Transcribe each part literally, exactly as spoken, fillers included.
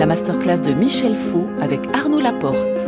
la masterclass de Michel Faux avec Arnaud Laporte.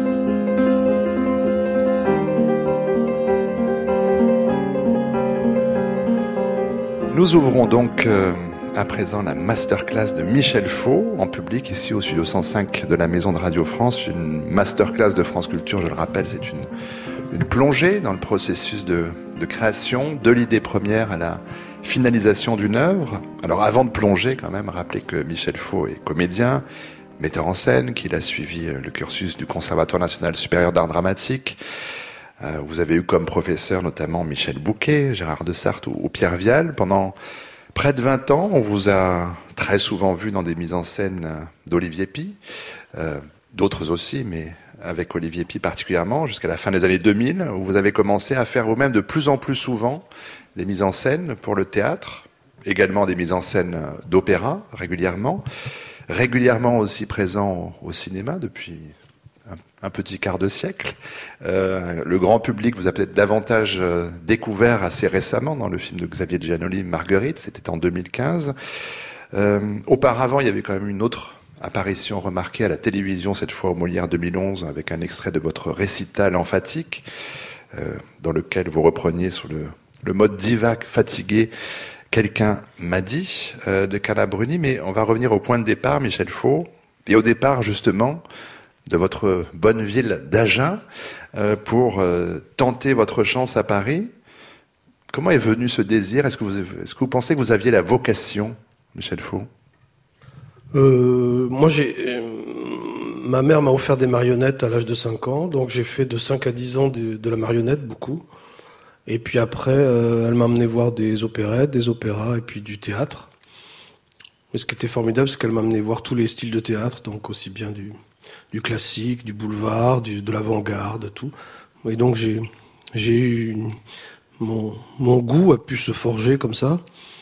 Nous ouvrons donc euh, à présent la masterclass de Michel Faux en public ici au studio cent cinq de la Maison de Radio France. Une masterclass de France Culture, je le rappelle, c'est une, une plongée dans le processus de, de création, de l'idée première à la finalisation d'une œuvre. Alors avant de plonger quand même, rappelez que Michel Faux est comédien, metteur en scène, qu'il a suivi le cursus du Conservatoire national supérieur d'art dramatique. Euh, vous avez eu comme professeur notamment Michel Bouquet, Gérard de Sarthe ou, ou Pierre Vial. Pendant près de vingt ans, on vous a très souvent vu dans des mises en scène d'Olivier Py, euh, d'autres aussi, mais avec Olivier Py particulièrement, jusqu'à la fin des années deux mille, où vous avez commencé à faire vous-même de plus en plus souvent des mises en scène pour le théâtre, également des mises en scène d'opéra régulièrement, régulièrement aussi présent au cinéma depuis un, un petit quart de siècle. Euh, le grand public vous a peut-être davantage euh, découvert assez récemment dans le film de Xavier Giannoli, Marguerite, c'était en deux mille quinze. Euh, auparavant, il y avait quand même une autre apparition remarquée à la télévision, cette fois au Molière deux mille onze, avec un extrait de votre récital emphatique, euh, dans lequel vous repreniez sur le le mode diva fatigué, quelqu'un m'a dit, euh, de Carla Bruni, mais on va revenir au point de départ, Michel Faux, et au départ, justement, de votre bonne ville d'Agen, euh, pour euh, tenter votre chance à Paris. Comment est venu ce désir ? Est-ce que vous, est-ce que vous pensez que vous aviez la vocation, Michel Faux ? euh, Moi, j'ai... Euh, ma mère m'a offert des marionnettes à l'âge de cinq ans, donc j'ai fait de cinq à dix ans de, de la marionnette, beaucoup. Et puis après, euh, elle m'a emmené voir des opérettes, des opéras et puis du théâtre. Mais ce qui était formidable, c'est qu'elle m'a emmené voir tous les styles de théâtre, donc aussi bien du, du classique, du boulevard, du, de l'avant-garde, tout. Et donc j'ai, j'ai eu une, mon, mon goût a pu se forger comme ça.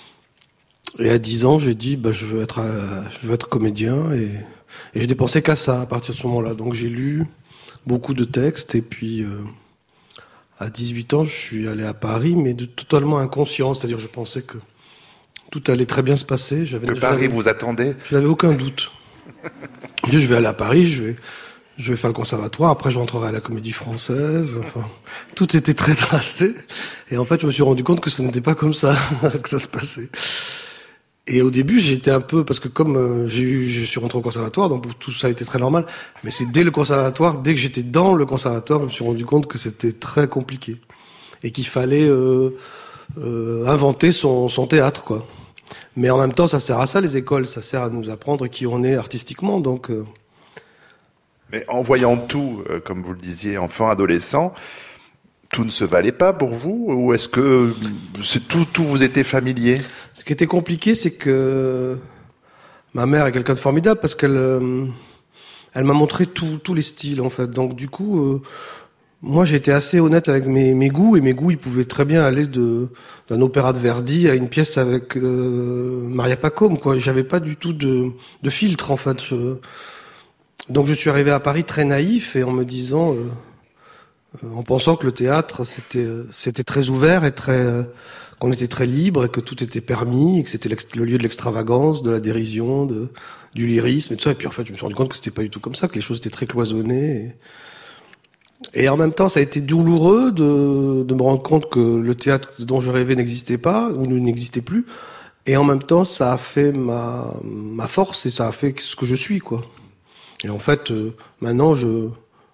Et à dix ans, j'ai dit, bah, je veux être, euh, je veux être comédien et, et je dépensais qu'à ça à partir de ce moment-là. Donc j'ai lu beaucoup de textes et puis. Euh, À dix-huit ans, je suis allé à Paris, mais de totalement inconscient. C'est-à-dire, je pensais que tout allait très bien se passer. J'avais, que Paris vous attendait ? Je n'avais aucun doute. Je dis, je vais aller à Paris, je vais, je vais faire le conservatoire. Après, je rentrerai à la Comédie Française. Enfin, tout était très tracé. Et en fait, je me suis rendu compte que ce n'était pas comme ça que ça se passait. Et au début, j'étais un peu, parce que comme euh, j'ai eu, je suis rentré au conservatoire, donc tout ça a été très normal. Mais c'est dès le conservatoire, dès que j'étais dans le conservatoire, je me suis rendu compte que c'était très compliqué et qu'il fallait euh, euh, inventer son, son théâtre, quoi. Mais en même temps, ça sert à ça, les écoles, ça sert à nous apprendre qui on est artistiquement, donc. Euh... Mais en voyant tout, euh, comme vous le disiez, enfant, adolescent. Tout ne se valait pas pour vous, ou est-ce que c'est tout, tout vous était familier ? Ce qui était compliqué, c'est que ma mère est quelqu'un de formidable parce qu'elle, euh, elle m'a montré tous les styles en fait. Donc du coup, euh, moi j'ai été assez honnête avec mes, mes goûts et mes goûts ils pouvaient très bien aller de d'un opéra de Verdi à une pièce avec euh, Maria Pacôme, quoi. J'avais pas du tout de, de filtre en fait. Je... Donc je suis arrivé à Paris très naïf et en me disant. Euh, en pensant que le théâtre c'était c'était très ouvert et très qu'on était très libre et que tout était permis et que c'était le lieu de l'extravagance, de la dérision, de du lyrisme et tout ça. Et puis en fait, je me suis rendu compte que c'était pas du tout comme ça, que les choses étaient très cloisonnées. Et, et en même temps, ça a été douloureux de de me rendre compte que le théâtre dont je rêvais n'existait pas ou n'existait plus. Et en même temps, ça a fait ma ma force et ça a fait ce que je suis, quoi. Et en fait, euh, maintenant, je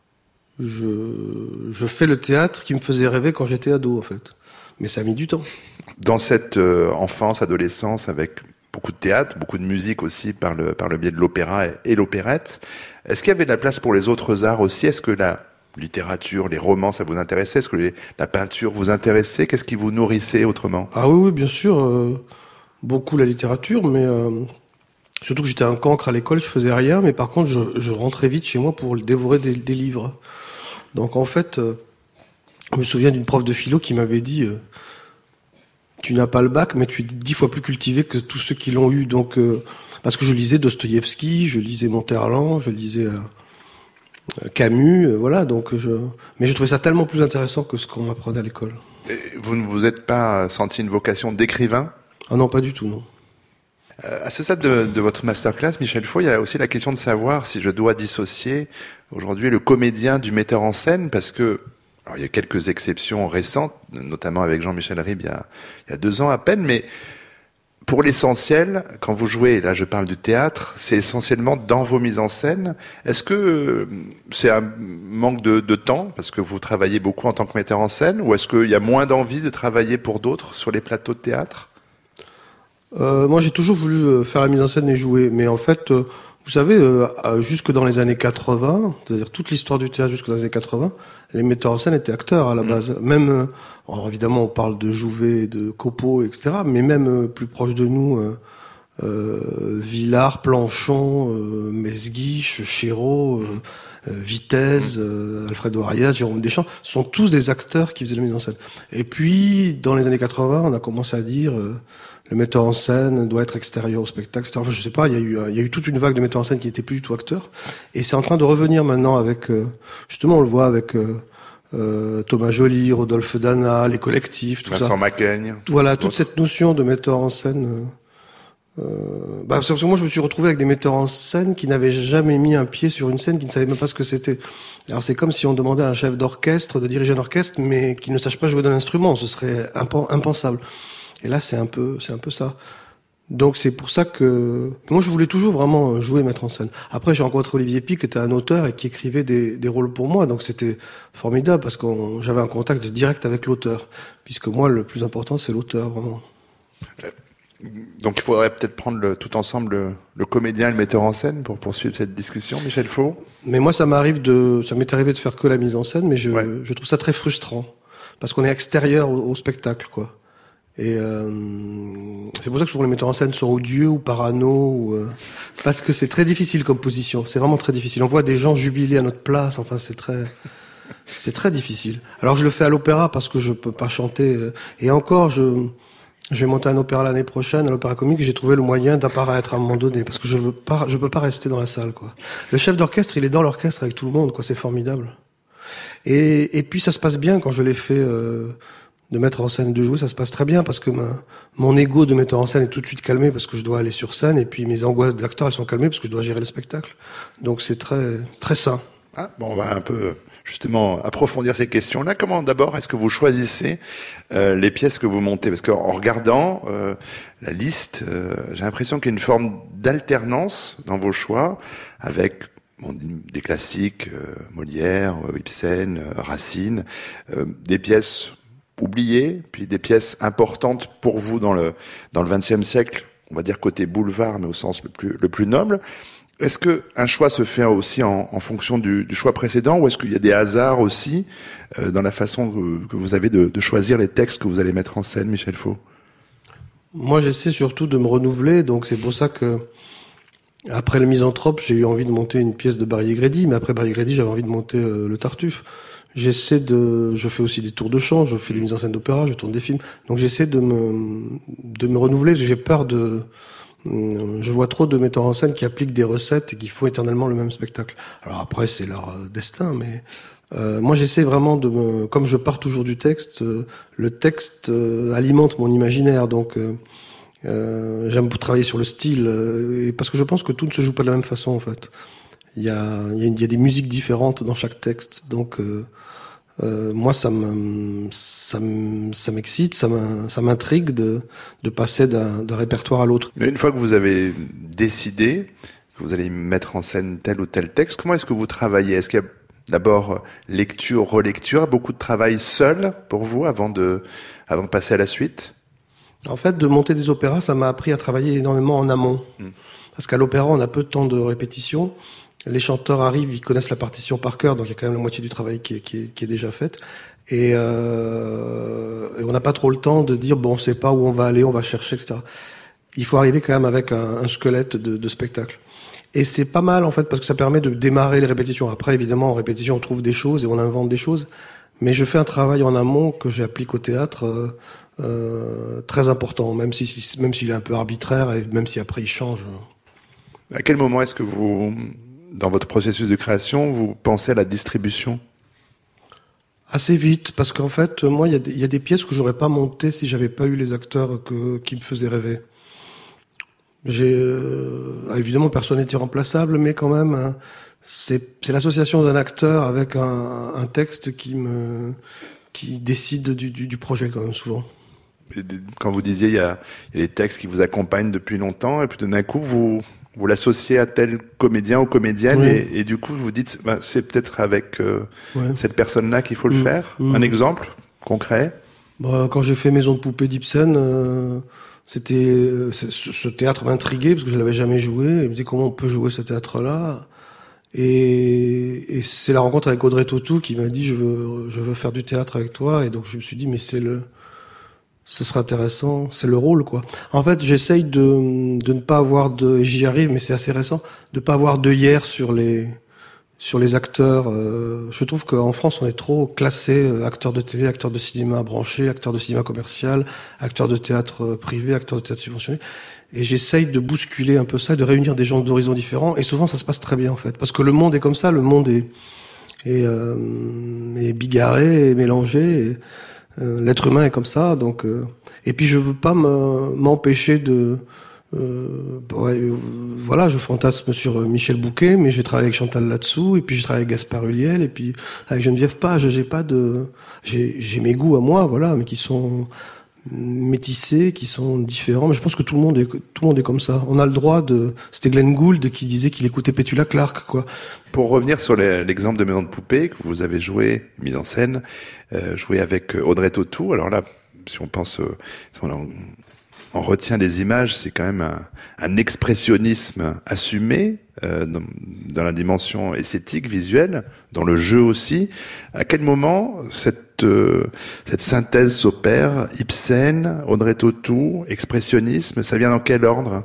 Je, je fais le théâtre qui me faisait rêver quand j'étais ado, en fait. Mais ça a mis du temps. Dans cette euh, enfance, adolescence, avec beaucoup de théâtre, beaucoup de musique aussi par le, par le biais de l'opéra et, et l'opérette, est-ce qu'il y avait de la place pour les autres arts aussi ? Est-ce que la littérature, les romans, ça vous intéressait ? Est-ce que les, la peinture vous intéressait ? Qu'est-ce qui vous nourrissait autrement ? Ah oui, oui, bien sûr. Euh, beaucoup la littérature, mais... Euh, surtout que j'étais un cancre à l'école, je faisais rien, mais par contre, je, je rentrais vite chez moi pour dévorer des, des livres. Donc en fait, euh, je me souviens d'une prof de philo qui m'avait dit euh, « Tu n'as pas le bac, mais tu es dix fois plus cultivé que tous ceux qui l'ont eu. » Donc, euh, parce que je lisais Dostoïevski, je lisais Monterland, je lisais euh, Camus, euh, voilà. Donc je... Mais je trouvais ça tellement plus intéressant que ce qu'on m'apprenait à l'école. Et vous ne vous êtes pas senti une vocation d'écrivain ? Ah non, pas du tout, non. Euh, à ce stade de, de votre masterclass, Michel Faux, il y a aussi la question de savoir si je dois dissocier aujourd'hui le comédien du metteur en scène, parce que alors, il y a quelques exceptions récentes, notamment avec Jean-Michel Ribes il y a, il y a deux ans à peine, mais pour l'essentiel, quand vous jouez, là je parle du théâtre, c'est essentiellement dans vos mises en scène. Est-ce que c'est un manque de, de temps, parce que vous travaillez beaucoup en tant que metteur en scène, ou est-ce qu'il y a moins d'envie de travailler pour d'autres sur les plateaux de théâtre ? euh, Moi j'ai toujours voulu faire la mise en scène et jouer, mais en fait, euh, vous savez, euh, jusque dans les années quatre-vingts, c'est-à-dire toute l'histoire du théâtre jusque dans les années quatre-vingts, les metteurs en scène étaient acteurs à la base. Mmh. Même, euh, alors évidemment on parle de Jouvet, de Copeau, et cetera, mais même euh, plus proche de nous, euh, euh, Villard, Planchon, euh, Mesguich, Chéreau, euh, euh, Vitesse, euh, Alfredo Arias, Jérôme Deschamps, sont tous des acteurs qui faisaient la mise en scène. Et puis, dans les années quatre-vingts, on a commencé à dire... Euh, le metteur en scène doit être extérieur au spectacle, et cetera. Enfin, je sais pas, il y a eu, il y a eu toute une vague de metteurs en scène qui n'étaient plus du tout acteurs. Et c'est en train de revenir maintenant avec, euh, justement, on le voit avec euh, euh, Thomas Joly, Rodolphe Dana, les collectifs, tout Vincent ça. Vincent Macaigne. Voilà, toute cette notion de metteur en scène. Euh, euh, bah, parce que moi, je me suis retrouvé avec des metteurs en scène qui n'avaient jamais mis un pied sur une scène, qui ne savaient même pas ce que c'était. Alors c'est comme si on demandait à un chef d'orchestre de diriger un orchestre, mais qui ne sache pas jouer d'un instrument. Ce serait impensable. Et là, c'est un peu, c'est un peu ça. Donc, c'est pour ça que, moi, je voulais toujours vraiment jouer, mettre en scène. Après, j'ai rencontré Olivier Pic, qui était un auteur et qui écrivait des, des rôles pour moi. Donc, c'était formidable parce que j'avais un contact direct avec l'auteur. Puisque moi, le plus important, c'est l'auteur, vraiment. Donc, il faudrait peut-être prendre le, tout ensemble le, le comédien et le metteur en scène pour poursuivre cette discussion, Michel Faux. Mais moi, ça m'arrive de, ça m'est arrivé de faire que la mise en scène, mais je, ouais. je trouve ça très frustrant. Parce qu'on est extérieur au, au spectacle, quoi. Et euh, c'est pour ça que souvent les metteurs en scène sont odieux ou parano, ou, euh, parce que c'est très difficile comme position. C'est vraiment très difficile. On voit des gens jubiler à notre place. Enfin, c'est très, c'est très difficile. Alors je le fais à l'opéra parce que je peux pas chanter. Et encore, je, je vais monter un opéra l'année prochaine à l'Opéra Comique. J'ai trouvé le moyen d'apparaître à un moment donné parce que je veux pas, je peux pas rester dans la salle, quoi. Le chef d'orchestre, il est dans l'orchestre avec tout le monde, quoi. C'est formidable. Et, et puis ça se passe bien quand je l'ai fait. Euh, de mettre en scène et de jouer, ça se passe très bien parce que ma, mon ego de metteur en scène est tout de suite calmé parce que je dois aller sur scène et puis mes angoisses d'acteur, elles sont calmées parce que je dois gérer le spectacle. Donc c'est très, c'est très sain. Ah, bon, on va un peu justement approfondir ces questions-là. Comment d'abord est-ce que vous choisissez euh, les pièces que vous montez ? Parce qu'en regardant euh, la liste, euh, j'ai l'impression qu'il y a une forme d'alternance dans vos choix avec bon, des classiques, euh, Molière, Ibsen, euh, Racine, euh, des pièces oubliées, puis des pièces importantes pour vous dans le dans le vingtième siècle, on va dire côté boulevard, mais au sens le plus le plus noble. Est-ce que un choix se fait aussi en, en fonction du, du choix précédent, ou est-ce qu'il y a des hasards aussi euh, dans la façon que, que vous avez de, de choisir les textes que vous allez mettre en scène, Michel Faux ? Moi, j'essaie surtout de me renouveler, donc c'est pour ça que après le Misanthrope, j'ai eu envie de monter une pièce de Barrier-Grédy, mais après Barrier-Grédy, j'avais envie de monter euh, le Tartuffe. J'essaie de, je fais aussi des tours de chant, je fais des mises en scène d'opéra, je tourne des films. Donc j'essaie de me, de me renouveler parce que j'ai peur de, je vois trop de metteurs en scène qui appliquent des recettes et qui font éternellement le même spectacle. Alors après, c'est leur destin, mais, euh, moi j'essaie vraiment de me, comme je pars toujours du texte, euh, le texte euh, alimente mon imaginaire, donc, euh, euh, j'aime travailler sur le style, euh, et parce que je pense que tout ne se joue pas de la même façon, en fait. Il y a, il y a, il y a des musiques différentes dans chaque texte, donc, euh, Euh, moi, ça me, ça me, ça m'excite, ça m'in- ça m'intrigue de, de passer d'un, d'un répertoire à l'autre. Mais une fois que vous avez décidé que vous allez mettre en scène tel ou tel texte, comment est-ce que vous travaillez ? Est-ce qu'il y a d'abord lecture, relecture, beaucoup de travail seul pour vous avant de, avant de passer à la suite ? En fait, de monter des opéras, ça m'a appris à travailler énormément en amont. Mmh. Parce qu'à l'opéra, on a peu de temps de répétition. Les chanteurs arrivent, ils connaissent la partition par cœur, donc il y a quand même la moitié du travail qui est, qui est, qui est déjà faite. Et, euh, et on n'a pas trop le temps de dire, bon, on sait pas où on va aller, on va chercher, et cetera. Il faut arriver quand même avec un, un squelette de, de spectacle. Et c'est pas mal, en fait, parce que ça permet de démarrer les répétitions. Après, évidemment, en répétition, on trouve des choses et on invente des choses. Mais je fais un travail en amont que j'applique au théâtre, euh, euh, très important, même si, même s'il est un peu arbitraire et même si après il change. À quel moment est-ce que vous, dans votre processus de création, vous pensez à la distribution ? Assez vite, parce qu'en fait, moi, il y, y a des pièces que j'aurais pas montées si j'avais pas eu les acteurs que, qui me faisaient rêver. J'ai euh, évidemment personne n'est irremplaçable, mais quand même, hein, c'est, c'est l'association d'un acteur avec un, un texte qui me qui décide du, du, du projet quand même souvent. Et quand vous disiez il y a, il y a des textes qui vous accompagnent depuis longtemps, et puis d'un coup vous vous l'associez à tel comédien ou comédienne, oui. et, et du coup vous dites bah, c'est peut-être avec euh, ouais. cette personne-là qu'il faut le mmh. faire. Mmh. Un exemple concret. Bah, quand j'ai fait Maison de poupée d'Ibsen. Euh... C'était ce théâtre m'intriguait parce que je l'avais jamais joué. Il me disait comment on peut jouer ce théâtre-là. Et, et c'est la rencontre avec Audrey Tautou qui m'a dit je veux je veux faire du théâtre avec toi. Et donc je me suis dit mais c'est le ce sera intéressant, c'est le rôle quoi. En fait j'essaye de de ne pas avoir de et j'y arrive mais c'est assez récent de pas avoir d'œillères sur les sur les acteurs. Euh, je trouve qu'en France, on est trop classé euh, acteurs de télé, acteurs de cinéma branché, acteurs de cinéma commercial, acteurs de théâtre euh, privé, acteurs de théâtre subventionné. Et j'essaye de bousculer un peu ça, de réunir des gens d'horizons différents. Et souvent, ça se passe très bien, en fait. Parce que le monde est comme ça, le monde est, est, euh, est bigarré, est mélangé. Et, euh, l'être humain est comme ça. Donc, euh, et puis, je veux pas me, m'empêcher de... Euh, ouais, euh, voilà, je fantasme sur Michel Bouquet, mais j'ai travaillé avec Chantal là-dessous, et puis j'ai travaillé avec Gaspard Ulliel, et puis avec Geneviève Page. J'ai pas de, j'ai, j'ai mes goûts à moi, voilà, mais qui sont métissés, qui sont différents. Mais je pense que tout le monde est, tout le monde est comme ça. On a le droit de. C'était Glenn Gould qui disait qu'il écoutait Petula Clark, quoi. Pour revenir sur les, l'exemple de Maison de poupée que vous avez joué, mis en scène, euh, joué avec Audrey Tautou. Alors là, si on pense, euh, si on, on retient les images, c'est quand même un, un expressionnisme assumé euh, dans, dans la dimension esthétique, visuelle, dans le jeu aussi. À quel moment cette euh, cette synthèse s'opère? Ibsen, Audrey Tautou, expressionnisme, ça vient dans quel ordre?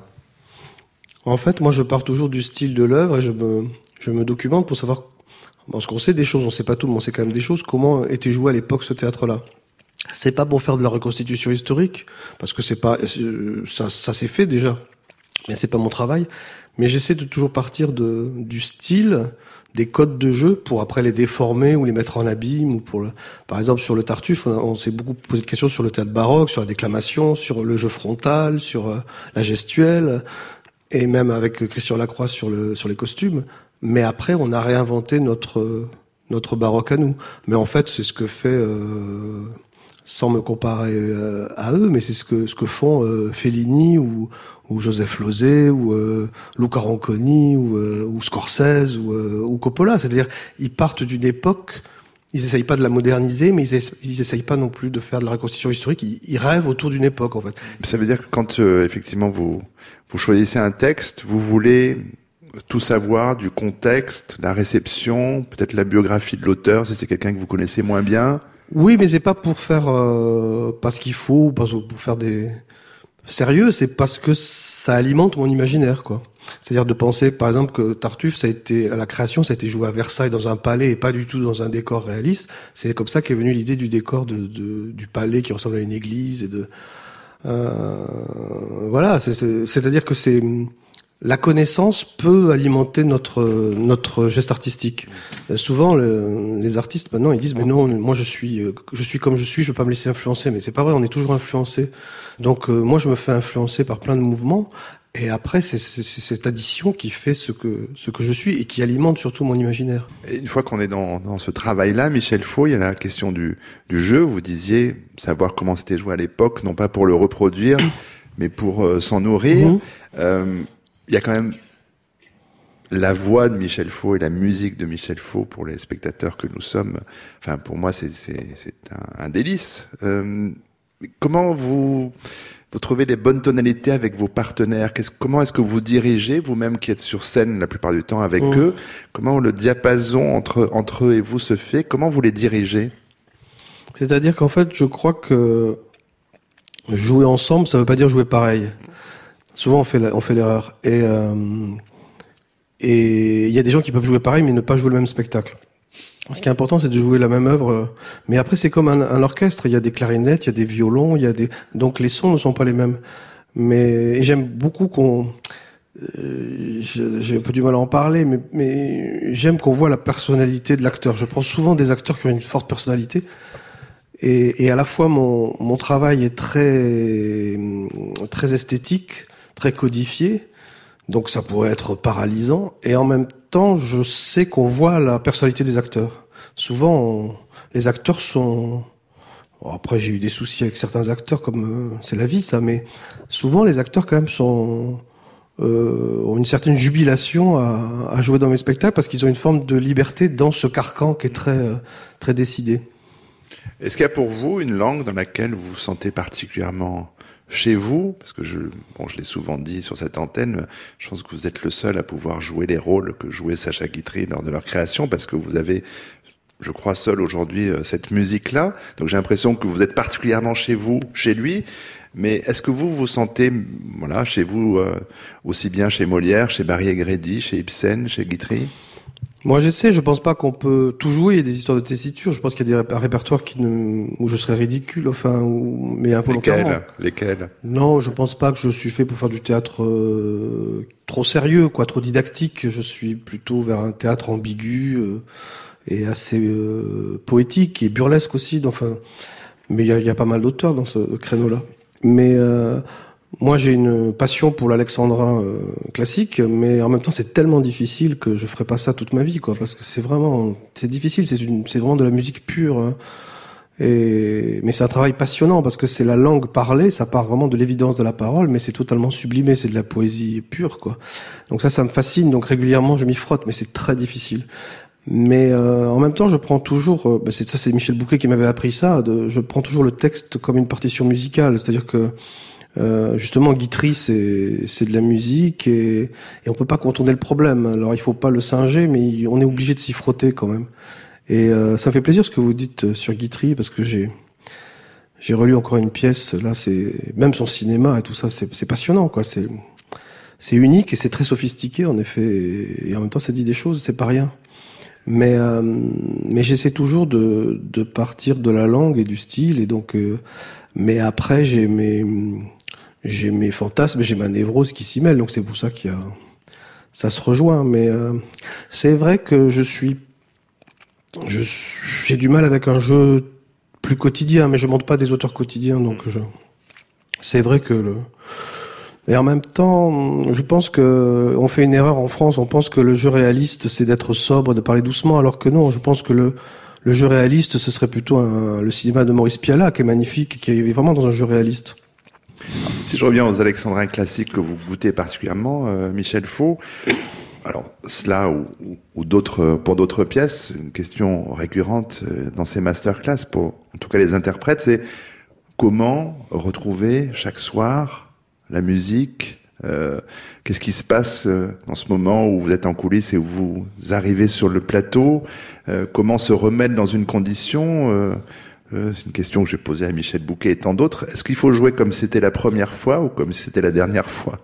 En fait, moi, je pars toujours du style de l'œuvre et je me je me documente pour savoir. Parce qu'on sait des choses, on sait pas tout, mais on sait quand même des choses. Comment était joué à l'époque ce théâtre-là? C'est pas pour faire de la reconstitution historique, parce que c'est pas ça, ça s'est fait déjà, mais c'est pas mon travail. Mais j'essaie de toujours partir de du style, des codes de jeu, pour après les déformer ou les mettre en abîme, ou pour le, par exemple sur le Tartuffe, on, on s'est beaucoup posé de questions sur le théâtre baroque, sur la déclamation, sur le jeu frontal, sur euh, la gestuelle, et même avec Christian Lacroix sur le sur les costumes. Mais après, on a réinventé notre notre baroque à nous. Mais en fait, c'est ce que fait euh, sans me comparer euh, à eux, mais c'est ce que ce que font euh, Fellini ou ou Joseph Losey ou euh, Luca Ronconi ou euh, ou Scorsese ou euh, ou Coppola. C'est-à-dire, ils partent d'une époque, ils essayent pas de la moderniser, mais ils, essa- ils essayent pas non plus de faire de la reconstitution historique. Ils, ils rêvent autour d'une époque, en fait. Ça veut dire que quand euh, effectivement vous vous choisissez un texte, vous voulez tout savoir du contexte, la réception, peut-être la biographie de l'auteur, si c'est quelqu'un que vous connaissez moins bien. Oui, mais c'est pas pour faire euh, parce qu'il faut, pas pour faire des sérieux, c'est parce que ça alimente mon imaginaire, quoi. C'est-à-dire de penser, par exemple, que Tartuffe, ça a été à la création, ça a été joué à Versailles dans un palais et pas du tout dans un décor réaliste. C'est comme ça qu'est venue l'idée du décor de, de du palais qui ressemble à une église et de euh, voilà. C'est, c'est, c'est-à-dire que c'est la connaissance peut alimenter notre notre geste artistique. Euh, souvent, le, les artistes maintenant ils disent mais non, moi je suis je suis comme je suis, je veux pas me laisser influencer. Mais c'est pas vrai, on est toujours influencé. Donc euh, moi je me fais influencer par plein de mouvements et après c'est, c'est, c'est cette addition qui fait ce que ce que je suis et qui alimente surtout mon imaginaire. Et une fois qu'on est dans dans ce travail-là, Michel Faux, il y a la question du du jeu. Vous disiez savoir comment c'était joué à l'époque, non pas pour le reproduire, mais pour euh, s'en nourrir. Mmh. Euh, Il y a quand même la voix de Michel Faux et la musique de Michel Faux pour les spectateurs que nous sommes. Enfin, pour moi, c'est, c'est, c'est un, un délice. Euh, comment vous, vous trouvez les bonnes tonalités avec vos partenaires? Qu'est-ce, comment est-ce que vous dirigez, vous-même qui êtes sur scène la plupart du temps avec mmh. eux? Comment le diapason entre, entre eux et vous se fait? Comment vous les dirigez? C'est-à-dire qu'en fait, je crois que jouer ensemble, ça veut pas dire jouer pareil. Souvent, on fait, la, on fait l'erreur. Et euh, et il y a des gens qui peuvent jouer pareil, mais ne pas jouer le même spectacle. Ce qui est important, c'est de jouer la même œuvre. Mais après, c'est comme un, un orchestre. Il y a des clarinettes, il y a des violons, il y a des. Donc les sons ne sont pas les mêmes. Mais et j'aime beaucoup qu'on. Euh, j'ai un peu du mal à en parler, mais, mais j'aime qu'on voit la personnalité de l'acteur. Je prends souvent des acteurs qui ont une forte personnalité. Et, et à la fois, mon, mon travail est très, très esthétique, très codifié, donc ça pourrait être paralysant. Et en même temps, je sais qu'on voit la personnalité des acteurs. Souvent, on, les acteurs sont... Bon, après, j'ai eu des soucis avec certains acteurs, comme euh, c'est la vie, ça, mais souvent, les acteurs, quand même, sont... Euh, ont une certaine jubilation à, à jouer dans mes spectacles parce qu'ils ont une forme de liberté dans ce carcan qui est très, euh, très décidé. Est-ce qu'il y a pour vous une langue dans laquelle vous vous sentez particulièrement chez vous? Parce que je, bon, je l'ai souvent dit sur cette antenne, je pense que vous êtes le seul à pouvoir jouer les rôles que jouait Sacha Guitry lors de leur création, parce que vous avez, je crois, seul aujourd'hui cette musique-là. Donc j'ai l'impression que vous êtes particulièrement chez vous, chez lui. Mais est-ce que vous vous sentez, voilà, chez vous, euh, aussi bien chez Molière, chez Barry Egrédy, chez Ibsen, chez Guitry? Moi, j'essaie. Je pense pas qu'on peut tout jouer. Il y a des histoires de tessiture. Je pense qu'il y a des ré- un répertoire qui ne, où je serais ridicule, enfin, ou, mais involontairement. Lesquels? Lesquels? Non, je pense pas que je suis fait pour faire du théâtre euh, trop sérieux, quoi, trop didactique. Je suis plutôt vers un théâtre ambigu euh, et assez euh, poétique et burlesque aussi. Enfin, mais il y a, il y a pas mal d'auteurs dans ce créneau-là. Mais euh, moi, j'ai une passion pour l'alexandrin euh, classique, mais en même temps, c'est tellement difficile que je ferai pas ça toute ma vie, quoi, parce que c'est vraiment, c'est difficile, c'est une, c'est vraiment de la musique pure. Hein. Et mais c'est un travail passionnant parce que c'est la langue parlée, ça part vraiment de l'évidence de la parole, mais c'est totalement sublimé, c'est de la poésie pure, quoi. Donc ça, ça me fascine. Donc régulièrement, je m'y frotte, mais c'est très difficile. Mais euh, en même temps, je prends toujours, euh, bah c'est ça, c'est Michel Bouquet qui m'avait appris ça. De, je prends toujours le texte comme une partition musicale, c'est-à-dire que euh, justement, Guitry, c'est c'est de la musique et, et on peut pas contourner le problème. Alors il faut pas le singer, mais on est obligé de s'y frotter quand même. Et euh, ça me fait plaisir ce que vous dites sur Guitry parce que j'ai j'ai relu encore une pièce. Là, c'est même son cinéma et tout ça, c'est c'est passionnant, quoi. C'est c'est unique et c'est très sophistiqué en effet. Et, et en même temps, ça dit des choses, c'est pas rien. Mais euh, mais j'essaie toujours de de partir de la langue et du style et donc euh, mais après j'ai mes j'ai mes fantasmes, j'ai ma névrose qui s'y mêle donc c'est pour ça qu'il y a ça se rejoint mais euh, c'est vrai que je suis je j'ai du mal avec un jeu plus quotidien mais je monte pas des auteurs quotidiens donc je c'est vrai que le et en même temps, je pense que on fait une erreur en France. On pense que le jeu réaliste, c'est d'être sobre, de parler doucement, alors que non. Je pense que le, le jeu réaliste, ce serait plutôt un, le cinéma de Maurice Pialat, qui est magnifique, qui est vraiment dans un jeu réaliste. Si je reviens aux alexandrins classiques que vous goûtez particulièrement, euh, Michel Faux, alors cela ou, ou, ou d'autres, pour d'autres pièces, une question récurrente dans ces masterclass, pour en tout cas les interprètes, c'est comment retrouver chaque soir la musique, euh, qu'est-ce qui se passe euh, dans ce moment où vous êtes en coulisses et où vous arrivez sur le plateau, euh, comment se remettre dans une condition, euh, euh, c'est une question que j'ai posée à Michel Bouquet et tant d'autres. Est-ce qu'il faut jouer comme c'était la première fois ou comme c'était la dernière fois?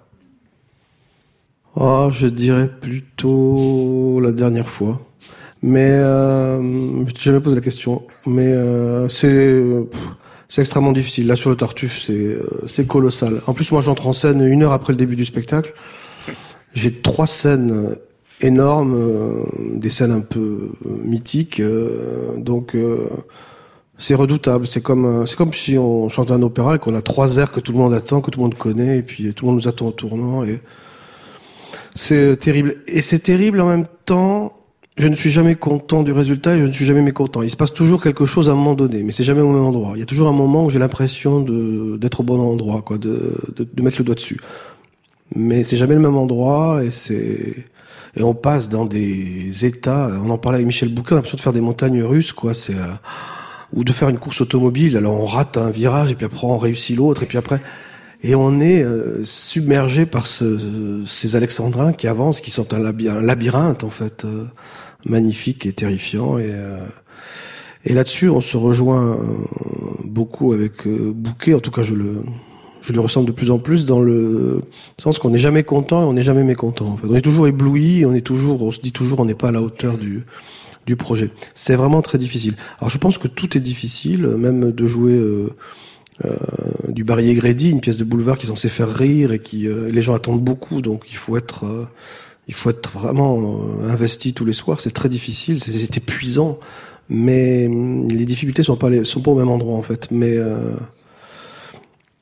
Oh, je dirais plutôt la dernière fois. Mais euh, je t'ai jamais posé la question. Mais euh, c'est pff, c'est extrêmement difficile. Là, sur le Tartuffe, c'est euh, c'est colossal. En plus, moi, j'entre en scène une heure après le début du spectacle. J'ai trois scènes énormes, euh, des scènes un peu euh, mythiques. Euh, donc, euh, c'est redoutable. C'est comme c'est comme si on chantait un opéra et qu'on a trois airs que tout le monde attend, que tout le monde connaît, et puis tout le monde nous attend au tournant. Et c'est terrible. Et c'est terrible en même temps. Je ne suis jamais content du résultat et je ne suis jamais mécontent. Il se passe toujours quelque chose à un moment donné, mais c'est jamais au même endroit. Il y a toujours un moment où j'ai l'impression de d'être au bon endroit, quoi, de, de de mettre le doigt dessus. Mais c'est jamais le même endroit et c'est et on passe dans des états. On en parlait avec Michel Bouquet, on a l'impression de faire des montagnes russes, quoi. C'est euh, ou de faire une course automobile. Alors on rate un virage et puis après on réussit l'autre et puis après. Et on est euh, submergé par ce, ces alexandrins qui avancent, qui sont un, laby- un labyrinthe en fait, euh, magnifique et terrifiant. Et, euh, et là-dessus, on se rejoint euh, beaucoup avec euh, Bouquet. En tout cas, je le, je le ressens de plus en plus dans le sens qu'on n'est jamais content et on n'est jamais mécontent. En fait. On est toujours ébloui, on est toujours, on se dit toujours, on n'est pas à la hauteur du du projet. C'est vraiment très difficile. Alors, je pense que tout est difficile, même de jouer. Euh, Euh, du Barry Egrédy, une pièce de boulevard qui est censée faire rire et qui euh, les gens attendent beaucoup, donc il faut être euh, il faut être vraiment euh, investi tous les soirs. C'est très difficile, c'est, c'est épuisant, mais les difficultés sont pas les, sont pas au même endroit en fait. Mais euh,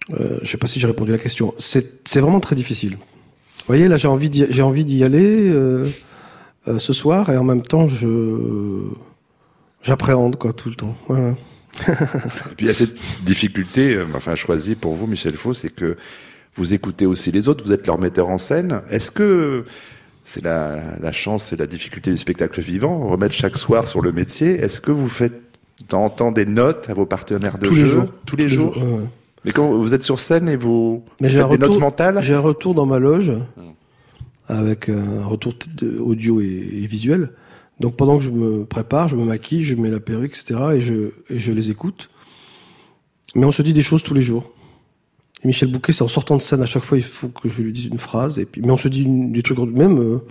Euh, je sais pas si j'ai répondu à la question. C'est, c'est vraiment très difficile. Vous voyez, là, j'ai envie d'y, j'ai envie d'y aller euh, euh, ce soir, et en même temps, je j'appréhende quoi tout le temps. Ouais. Et puis il y a cette difficulté, euh, enfin choisie pour vous, Michel Faux, c'est que vous écoutez aussi les autres, vous êtes leur metteur en scène. Est-ce que c'est la, la chance et la difficulté du spectacle vivant, remettre chaque soir sur le métier? Est-ce que vous faites de temps en temps des notes à vos partenaires de tous jeu les jours, tous les tous jours, les jours ouais. Mais quand vous êtes sur scène et vous, Mais vous j'ai faites un des retour, notes mentales? J'ai un retour dans ma loge, avec un retour de, audio et, et visuel. Donc pendant que je me prépare, je me maquille, je mets la perruque, et cetera. Et je, et je les écoute. Mais on se dit des choses tous les jours. Et Michel Bouquet, c'est en sortant de scène, à chaque fois, il faut que je lui dise une phrase. Et puis, mais on se dit une, des trucs, même, euh,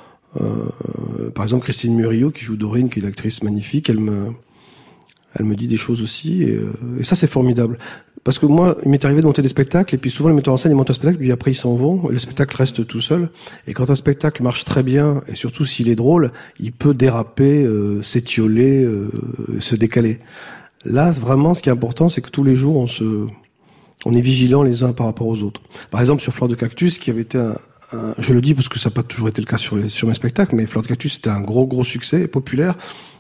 euh, par exemple, Christine Murillo, qui joue Dorine, qui est une actrice magnifique, elle me, elle me dit des choses aussi. Et, euh, et ça, c'est formidable. Parce que moi, il m'est arrivé de monter des spectacles, et puis souvent, les metteurs en scène, ils montent un spectacle, puis après, ils s'en vont, et le spectacle reste tout seul. Et quand un spectacle marche très bien, et surtout s'il est drôle, il peut déraper, euh, s'étioler, euh, se décaler. Là, vraiment, ce qui est important, c'est que tous les jours, on se, on est vigilants les uns par rapport aux autres. Par exemple, sur Fleur de Cactus, qui avait été un, un je le dis parce que ça n'a pas toujours été le cas sur les, sur mes spectacles, mais Fleur de Cactus, c'était un gros, gros succès, populaire.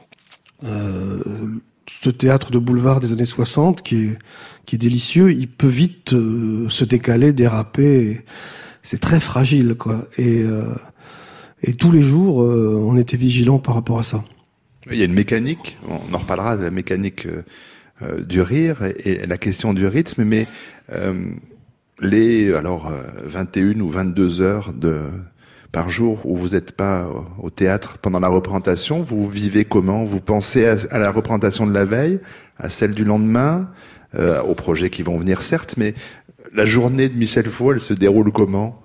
Euh, ce théâtre de boulevard des années soixante, qui est, qui est délicieux, il peut vite euh, se décaler, déraper. Et c'est très fragile, quoi. Et, euh, et tous les jours, euh, on était vigilants par rapport à ça. Il y a une mécanique, on en reparlera de la mécanique euh, euh, du rire et, et la question du rythme, mais euh, les alors euh, vingt et une ou vingt-deux heures de par jour où vous n'êtes pas au théâtre pendant la représentation, vous vivez comment? Vous pensez à, à la représentation de la veille, à celle du lendemain, euh, aux projets qui vont venir certes, mais la journée de Michel Faux, elle se déroule comment?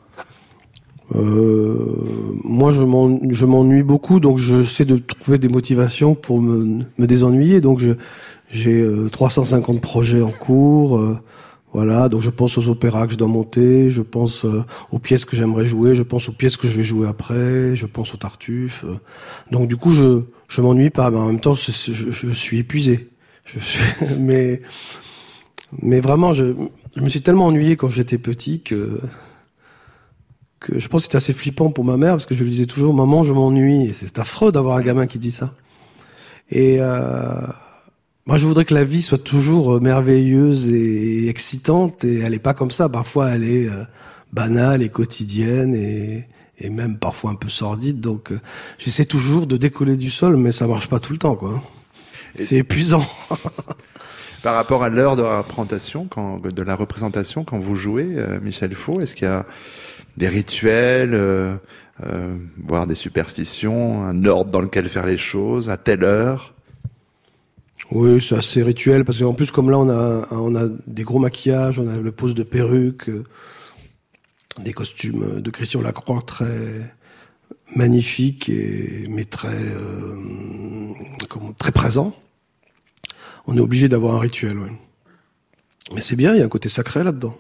Euh, moi, je m'ennuie, je m'ennuie beaucoup, donc j'essaie de trouver des motivations pour me, me désennuyer. Donc, je, j'ai euh, trois cent cinquante projets en cours. Euh, voilà, donc je pense aux opéras que je dois monter, je pense euh, aux pièces que j'aimerais jouer, je pense aux pièces que je vais jouer après, je pense au Tartuffe. Euh. Donc, du coup, je je m'ennuie pas, mais en même temps, je, je, je suis épuisé. Je suis, mais mais vraiment, je, je me suis tellement ennuyé quand j'étais petit que que je pense que c'était assez flippant pour ma mère, parce que je lui disais toujours, maman, je m'ennuie. Et c'est affreux d'avoir un gamin qui dit ça. Et euh, moi, je voudrais que la vie soit toujours merveilleuse et excitante, et elle est pas comme ça. Parfois, elle est euh, banale et quotidienne, et, et même parfois un peu sordide. Donc, euh, j'essaie toujours de décoller du sol, mais ça marche pas tout le temps, quoi. Et c'est épuisant. Par rapport à l'heure de la représentation, quand, de la représentation, quand vous jouez, euh, Michel Faux, est-ce qu'il y a des rituels, euh, euh, voire des superstitions, un ordre dans lequel faire les choses, à telle heure? Oui, c'est assez rituel, parce qu'en plus, comme là, on a, on a des gros maquillages, on a le pose de perruque, euh, des costumes de Christian Lacroix très magnifiques, et, mais très, euh, comment, très présents. On est obligé d'avoir un rituel, oui. Mais c'est bien, il y a un côté sacré là-dedans.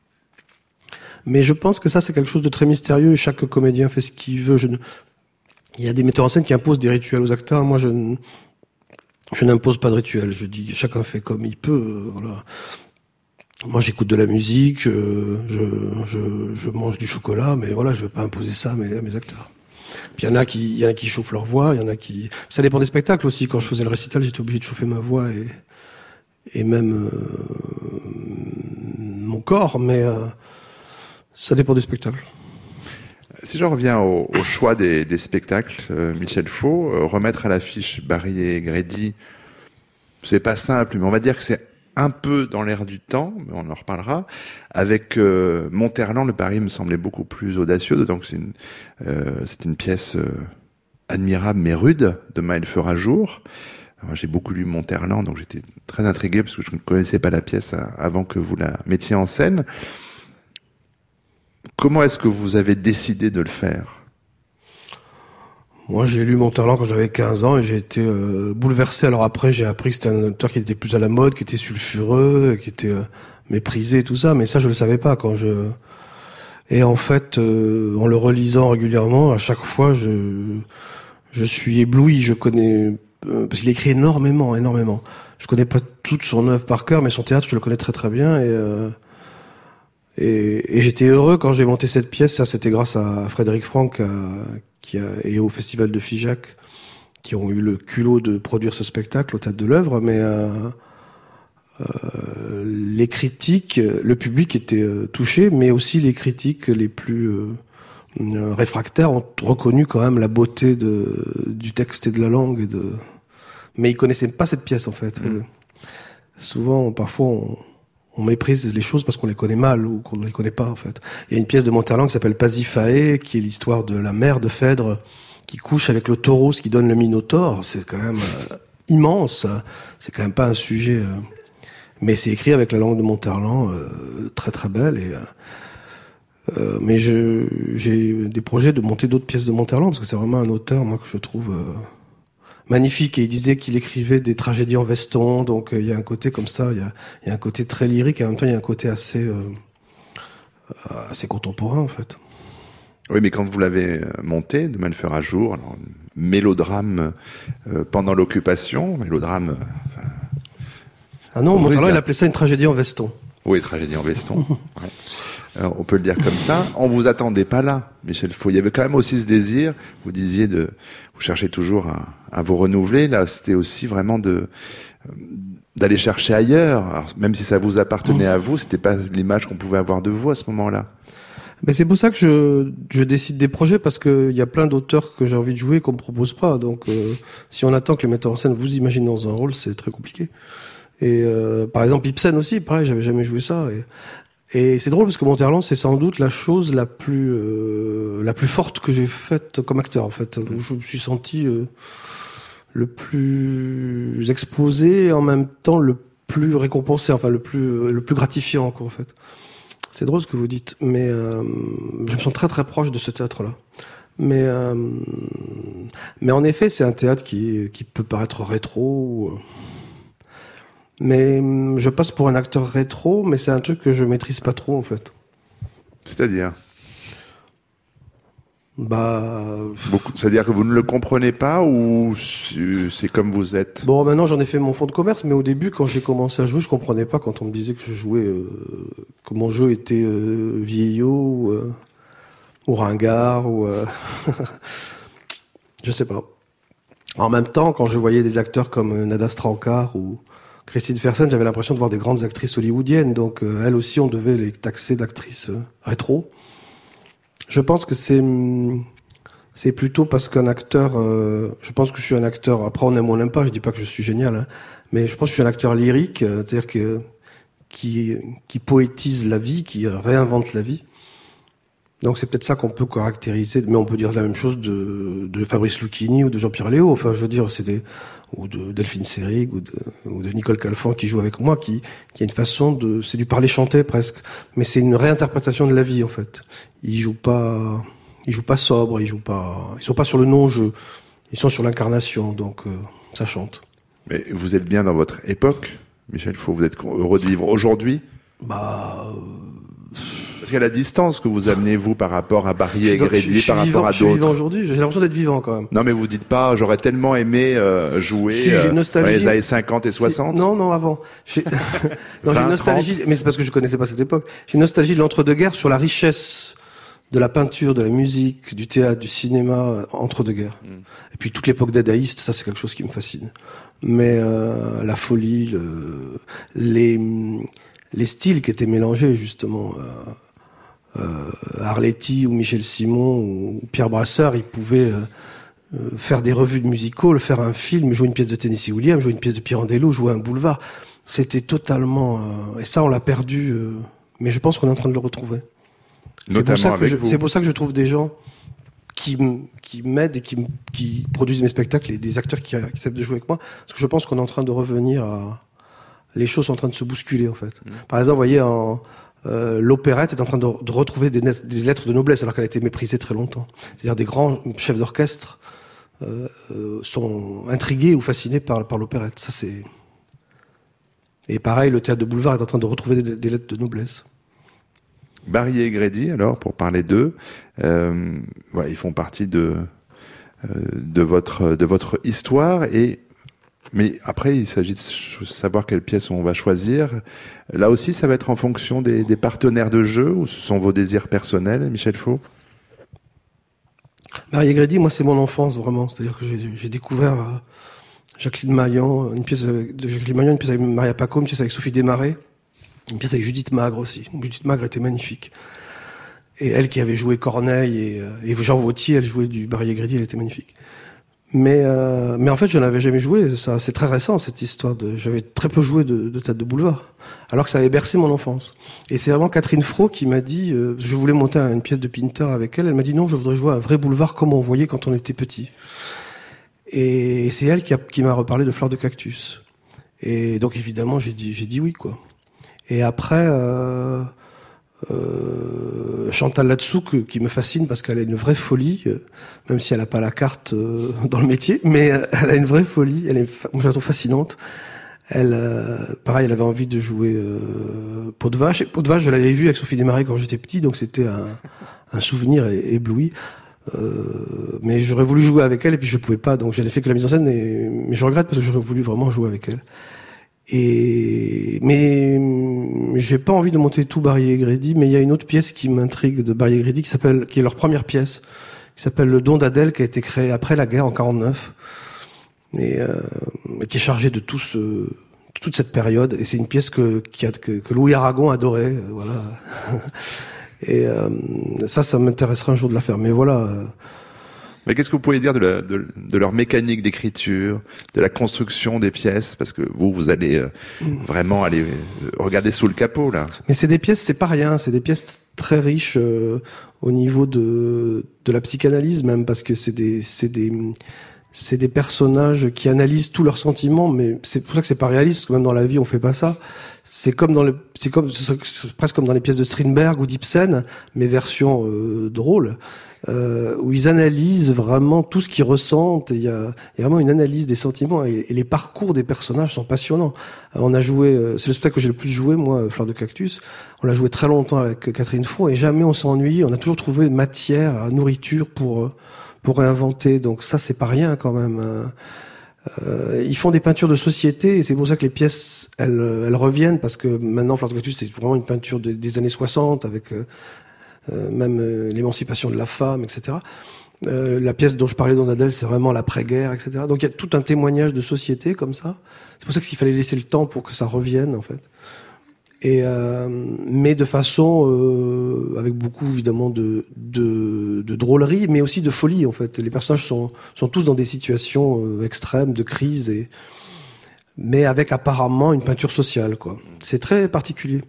Mais je pense que ça, c'est quelque chose de très mystérieux, et chaque comédien fait ce qu'il veut. Je ne... Il y a des metteurs en scène qui imposent des rituels aux acteurs. Moi, je, ne... je n'impose pas de rituel. Je dis, chacun fait comme il peut. Voilà. Moi, j'écoute de la musique, je, je, je, je mange du chocolat, mais voilà, je ne vais pas imposer ça à mes, à mes acteurs. Puis il y en a qui, il y en a qui chauffent leur voix, il y en a qui... Ça dépend des spectacles aussi. Quand je faisais le récital, j'étais obligé de chauffer ma voix et, et même euh, mon corps, mais euh, ça dépend des spectacles. Si je reviens au, au choix des, des spectacles, euh, Michel Faux, euh, remettre à l'affiche Barry et Grady, c'est pas simple, mais on va dire que c'est un peu dans l'air du temps, mais on en reparlera. Avec euh, Monterland, le pari me semblait beaucoup plus audacieux, donc c'est une, euh, c'est une pièce euh, admirable mais rude. Demain, il fera jour. Alors, j'ai beaucoup lu Monterland, donc j'étais très intrigué parce que je ne connaissais pas la pièce avant que vous la mettiez en scène. Comment est-ce que vous avez décidé de le faire ? Moi, j'ai lu Monterland quand j'avais quinze ans et j'ai été euh, bouleversé. Alors après, j'ai appris que c'était un auteur qui était plus à la mode, qui était sulfureux, qui était euh, méprisé, tout ça. Mais ça, je le savais pas quand je... Et en fait, euh, en le relisant régulièrement, à chaque fois, je je suis ébloui. Je connais... Euh, parce qu'il écrit énormément, énormément. Je connais pas toute son œuvre par cœur, mais son théâtre, je le connais très très bien. Et, euh, et, et j'étais heureux quand j'ai monté cette pièce. Ça, c'était grâce à Frédéric Franck à, qui a, et au Festival de Figeac, qui ont eu le culot de produire ce spectacle au Théâtre de l'Œuvre. Mais euh, euh, les critiques, le public était euh, touché, mais aussi les critiques les plus euh, réfractaires ont reconnu quand même la beauté de, du texte et de la langue. Et de... Mais ils connaissaient pas cette pièce en fait. Mmh. Souvent, parfois, on, on méprise les choses parce qu'on les connaît mal ou qu'on ne les connaît pas en fait. Il y a une pièce de Monterland qui s'appelle Pasiphae, qui est l'histoire de la mère de Phèdre qui couche avec le taureau, ce qui donne le Minotaure. C'est quand même euh, immense. C'est quand même pas un sujet. Euh... Mais c'est écrit avec la langue de Monterland, euh, très très belle. Et, euh, euh, mais je, j'ai des projets de monter d'autres pièces de Monterland parce que c'est vraiment un auteur, moi, que je trouve euh, magnifique. Et il disait qu'il écrivait des tragédies en veston, donc il euh, y a un côté comme ça. Il y a, y a un côté très lyrique et en même temps il y a un côté assez euh, assez contemporain en fait. Oui, mais quand vous l'avez monté, Demain le fera jour, alors, mélodrame euh, pendant l'occupation, mélodrame. Euh, ah non, Monterland, il appelait ça une tragédie en veston. Oui, tragédie en veston. Ouais. Alors, on peut le dire comme ça. On vous attendait pas là, Michel Faux. Il y avait quand même aussi ce désir. Vous disiez de, vous cherchez toujours à, à vous renouveler. Là, c'était aussi vraiment de d'aller chercher ailleurs. Alors, même si ça vous appartenait mmh. à vous, c'était pas l'image qu'on pouvait avoir de vous à ce moment-là. Mais c'est pour ça que je, je décide des projets, parce que il y a plein d'auteurs que j'ai envie de jouer qu'on me propose pas. Donc, euh, si on attend que les metteurs en scène vous imaginent dans un rôle, c'est très compliqué. Et euh, par exemple, Ibsen aussi, pareil, j'avais jamais joué ça. Et, et c'est drôle parce que Monterland, c'est sans doute la chose la plus euh, la plus forte que j'ai faite comme acteur, en fait. Où je me suis senti euh, le plus exposé et en même temps le plus récompensé, enfin le plus le plus gratifiant, quoi, en fait. C'est drôle ce que vous dites, mais euh, je me sens très très proche de ce théâtre-là. Mais euh, mais en effet, c'est un théâtre qui qui peut paraître rétro. Ou, mais je passe pour un acteur rétro, mais c'est un truc que je maîtrise pas trop en fait. C'est-à-dire Bah, beaucoup, c'est-à-dire que vous ne le comprenez pas ou c'est comme vous êtes? Bon, maintenant j'en ai fait mon fonds de commerce, mais au début, quand j'ai commencé à jouer, je comprenais pas quand on me disait que je jouais, euh, que mon jeu était euh, vieillot ou, euh, ou ringard ou euh... je sais pas. En même temps, quand je voyais des acteurs comme Nada Straucar ou Christine Fersen, j'avais l'impression de voir des grandes actrices hollywoodiennes, donc euh, elles aussi, on devait les taxer d'actrices euh, rétro. Je pense que c'est c'est plutôt parce qu'un acteur, euh, je pense que je suis un acteur. Après, on aime ou on n'aime pas. Je dis pas que je suis génial, hein, mais je pense que je suis un acteur lyrique, euh, c'est-à-dire que qui qui poétise la vie, qui réinvente la vie. Donc c'est peut-être ça qu'on peut caractériser, mais on peut dire la même chose de de Fabrice Lucchini ou de Jean-Pierre Léaud. Enfin, je veux dire, c'est des ou de Delphine Seyrig ou de ou de Nicole Calfan qui joue avec moi, qui qui a une façon de, c'est du parler chanter presque, mais c'est une réinterprétation de la vie en fait. Ils jouent pas, ils jouent pas sobre, ils jouent pas, ils sont pas sur le non-jeu, ils sont sur l'incarnation, donc euh, ça chante. Mais vous êtes bien dans votre époque, Michel Faux. Vous êtes heureux de vivre aujourd'hui? Bah. Euh... Parce qu'à la distance que vous amenez, vous, par rapport à Barrier et Grédy, par vivant, rapport à je suis d'autres. vivant aujourd'hui, j'ai l'impression d'être vivant quand même. Non, mais vous dites pas, j'aurais tellement aimé euh, jouer si, j'ai une nostalgie. euh, dans les années cinquante et soixante. Non, non, avant. J'ai, non, j'ai une nostalgie, trente. Mais c'est parce que je connaissais pas cette époque. J'ai une nostalgie de l'entre-deux-guerres sur la richesse de la peinture, de la musique, du théâtre, du cinéma entre-deux-guerres. Mm. Et puis toute l'époque dadaïste, ça c'est quelque chose qui me fascine. Mais euh, la folie, le, les, les styles qui étaient mélangés justement. Euh, Euh, Arletty ou Michel Simon ou Pierre Brasseur, ils pouvaient euh, euh, faire des revues de musical, faire un film, jouer une pièce de Tennessee Williams, jouer une pièce de Pirandello, jouer un boulevard. C'était totalement... Euh, et ça, on l'a perdu. Euh, mais je pense qu'on est en train de le retrouver. C'est pour, ça que je, c'est pour ça que je trouve des gens qui, qui m'aident et qui, qui produisent mes spectacles, et des acteurs qui, qui acceptent de jouer avec moi. Parce que je pense qu'on est en train de revenir à... Les choses sont en train de se bousculer, en fait. Mmh. Par exemple, vous voyez... en Euh, l'opérette est en train de, de retrouver des, net, des lettres de noblesse alors qu'elle a été méprisée très longtemps. C'est-à-dire des grands chefs d'orchestre euh, euh, sont intrigués ou fascinés par, par l'opérette. Ça c'est. Et pareil, le théâtre de boulevard est en train de retrouver des, des lettres de noblesse. Barrier et Grédy, alors, pour parler d'eux, euh, voilà, ils font partie de euh, de votre de votre histoire et Mais après, il s'agit de savoir quelle pièce on va choisir. Là aussi, ça va être en fonction des, des partenaires de jeu, ou ce sont vos désirs personnels, Michel Faux? Marie Grédy, moi, c'est mon enfance, vraiment. C'est-à-dire que j'ai, j'ai découvert euh, Jacqueline Maillan, une pièce avec, de Jacqueline Maillan, une pièce avec Maria Paco, une pièce avec Sophie Desmarais, une pièce avec Judith Magre aussi. Judith Magre était magnifique. Et elle qui avait joué Corneille et, et Jean Vautier, elle jouait du Marie Grédy, elle était magnifique. Mais euh, mais en fait, je n'avais jamais joué. Ça, c'est très récent cette histoire. De, j'avais très peu joué de, de théâtre de boulevard, alors que ça avait bercé mon enfance. Et c'est vraiment Catherine Fro qui m'a dit. Euh, je voulais monter une pièce de Pinter avec elle. Elle m'a dit non, je voudrais jouer un vrai boulevard comme on voyait quand on était petit. Et c'est elle qui, a, qui m'a reparlé de Fleurs de Cactus. Et donc évidemment, j'ai dit j'ai dit oui quoi. Et après. Euh, Euh, Chantal Latsou qui me fascine parce qu'elle a une vraie folie, euh, même si elle n'a pas la carte euh, dans le métier, mais euh, elle a une vraie folie. Elle est, moi je la trouve fascinante. Elle, euh, pareil, elle avait envie de jouer euh, Peau de Vache. Et Peau de Vache, je l'avais vue avec Sophie Desmarais quand j'étais petit, donc c'était un, un souvenir ébloui. Euh, mais j'aurais voulu jouer avec elle et puis je pouvais pas, donc j'avais fait que la mise en scène. Et, mais je regrette parce que j'aurais voulu vraiment jouer avec elle. Et mais j'ai pas envie de monter tout Barry et Grédy, mais il y a une autre pièce qui m'intrigue de Barry et Grédy qui s'appelle, qui est leur première pièce, qui s'appelle Le Don d'Adèle, qui a été créée après la guerre en quarante-neuf, et euh, qui est chargée de tout ce, toute cette période. Et c'est une pièce que qui a, que, que Louis Aragon adorait, euh, voilà. Et euh, ça, ça m'intéresserait un jour de la faire. Mais voilà. Euh, Mais qu'est-ce que vous pouvez dire de, la, de, de leur mécanique d'écriture, de la construction des pièces? Parce que vous, vous allez euh, vraiment aller euh, regarder sous le capot, là. Mais c'est des pièces, c'est pas rien. C'est des pièces très riches euh, au niveau de de la psychanalyse même, parce que c'est des c'est des c'est des personnages qui analysent tous leurs sentiments. Mais c'est pour ça que c'est pas réaliste. Parce que même dans la vie, on fait pas ça. C'est comme dans le, c'est comme c'est presque comme dans les pièces de Strindberg ou d'Ibsen, mais version euh, drôle. Euh, où ils analysent vraiment tout ce qu'ils ressentent. Il y a, il y a vraiment une analyse des sentiments et, et les parcours des personnages sont passionnants. Alors, on a joué, euh, c'est le spectacle que j'ai le plus joué, moi, Fleurs de Cactus. On l'a joué très longtemps avec Catherine Fro et jamais on s'est ennuyé. On a toujours trouvé matière, nourriture pour pour réinventer. Donc ça, c'est pas rien quand même. Euh, ils font des peintures de société et c'est pour ça que les pièces, elles, elles reviennent parce que maintenant, Fleurs de Cactus, c'est vraiment une peinture de, des années soixante avec euh, Euh, même euh, l'émancipation de la femme, et cetera. Euh, la pièce dont je parlais dans Adèle, c'est vraiment l'après-guerre, et cetera. Donc il y a tout un témoignage de société comme ça. C'est pour ça qu'il fallait laisser le temps pour que ça revienne, en fait. Et euh, mais de façon euh, avec beaucoup évidemment de, de de drôlerie, mais aussi de folie, en fait. Les personnages sont sont tous dans des situations euh, extrêmes de crise et mais avec apparemment une peinture sociale, quoi. C'est très particulier.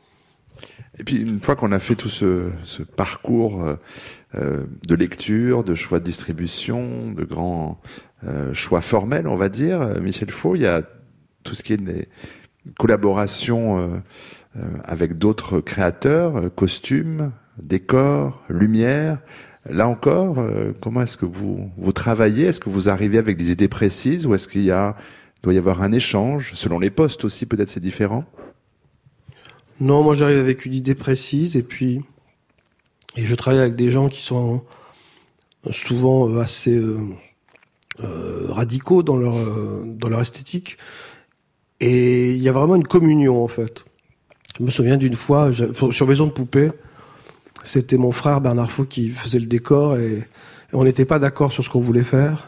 Et puis une fois qu'on a fait tout ce, ce parcours euh, de lecture, de choix de distribution, de grands euh, choix formels, on va dire, Michel Faux, il y a tout ce qui est des collaborations euh, euh, avec d'autres créateurs, euh, costumes, décors, lumière. Là encore, euh, comment est-ce que vous vous travaillez? Est-ce que vous arrivez avec des idées précises ou est-ce qu'il y a doit y avoir un échange selon les postes aussi? Peut-être c'est différent. Non, moi j'arrive avec une idée précise et puis et je travaille avec des gens qui sont souvent assez euh, euh, radicaux dans leur euh, dans leur esthétique et il y a vraiment une communion en fait. Je me souviens d'une fois sur Maison de Poupée, c'était mon frère Bernard Faux qui faisait le décor et, et on n'était pas d'accord sur ce qu'on voulait faire.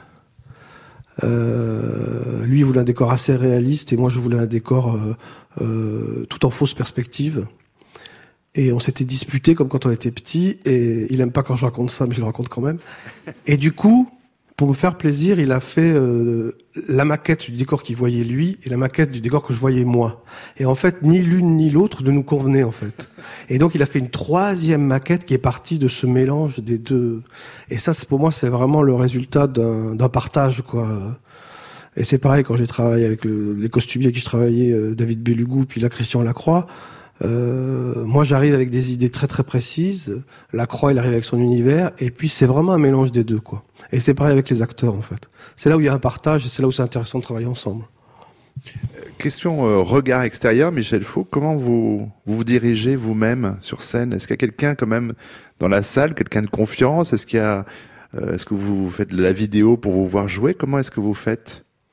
Euh, lui il voulait un décor assez réaliste et moi je voulais un décor euh, euh, tout en fausse perspective et on s'était disputé comme quand on était petit et il aime pas quand je raconte ça mais je le raconte quand même et du coup pour me faire plaisir il a fait euh, la maquette du décor qu'il voyait lui et la maquette du décor que je voyais moi et en fait ni l'une ni l'autre ne nous convenait en fait et donc il a fait une troisième maquette qui est partie de ce mélange des deux et ça c'est pour moi c'est vraiment le résultat d'un, d'un partage quoi. Et c'est pareil quand j'ai travaillé avec le, les costumiers avec qui je travaillais, euh, David Bellugou, puis là Christian Lacroix. Euh, moi, j'arrive avec des idées très très précises. Lacroix, il arrive avec son univers, et puis c'est vraiment un mélange des deux, quoi. Et c'est pareil avec les acteurs, en fait. C'est là où il y a un partage, et c'est là où c'est intéressant de travailler ensemble. Question euh, regard extérieur, Michel Faux. Comment vous vous, vous dirigez vous-même sur scène? Est-ce qu'il y a quelqu'un quand même dans la salle, quelqu'un de confiance? Est-ce qu'il y a, euh, est-ce que vous faites de la vidéo pour vous voir jouer? Comment est-ce que vous faites?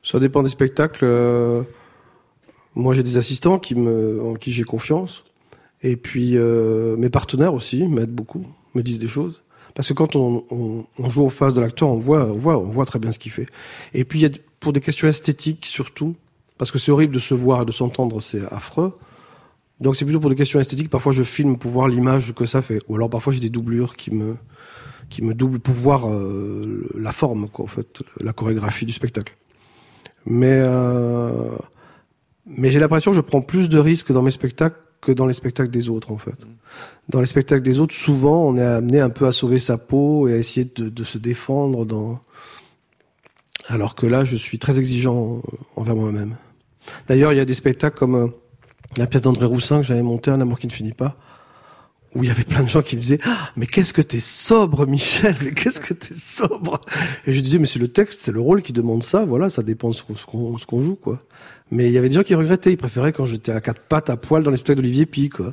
Ça dépend des spectacles. Euh, moi, j'ai des assistants qui me, en qui j'ai confiance. Et puis, euh, mes partenaires aussi m'aident beaucoup, me disent des choses. Parce que quand on, on, on joue en face de l'acteur, on voit, on voit, on voit très bien ce qu'il fait. Et puis, il y a, pour des questions esthétiques surtout, parce que c'est horrible de se voir et de s'entendre, c'est affreux. Donc, c'est plutôt pour des questions esthétiques. Parfois, je filme pour voir l'image que ça fait. Ou alors, parfois, j'ai des doublures qui me, qui me doublent pour voir euh, la forme, quoi, en fait, la chorégraphie du spectacle. Mais, euh, mais j'ai l'impression que je prends plus de risques dans mes spectacles que dans les spectacles des autres, en fait. Dans les spectacles des autres, souvent, on est amené un peu à sauver sa peau et à essayer de, de se défendre dans... Alors que là, je suis très exigeant envers moi-même. D'ailleurs, il y a des spectacles comme euh, la pièce d'André Roussin que j'avais montée, Un amour qui ne finit pas, où il y avait plein de gens qui me disaient ah, « Mais qu'est-ce que t'es sobre, Michel, mais qu'est-ce que t'es sobre ?» Et je disais « Mais c'est le texte, c'est le rôle qui demande ça, voilà, ça dépend de ce qu'on, ce qu'on, ce qu'on joue, quoi. » Mais il y avait des gens qui regrettaient, ils préféraient quand j'étais à quatre pattes, à poil, dans les spectacles d'Olivier Py, quoi.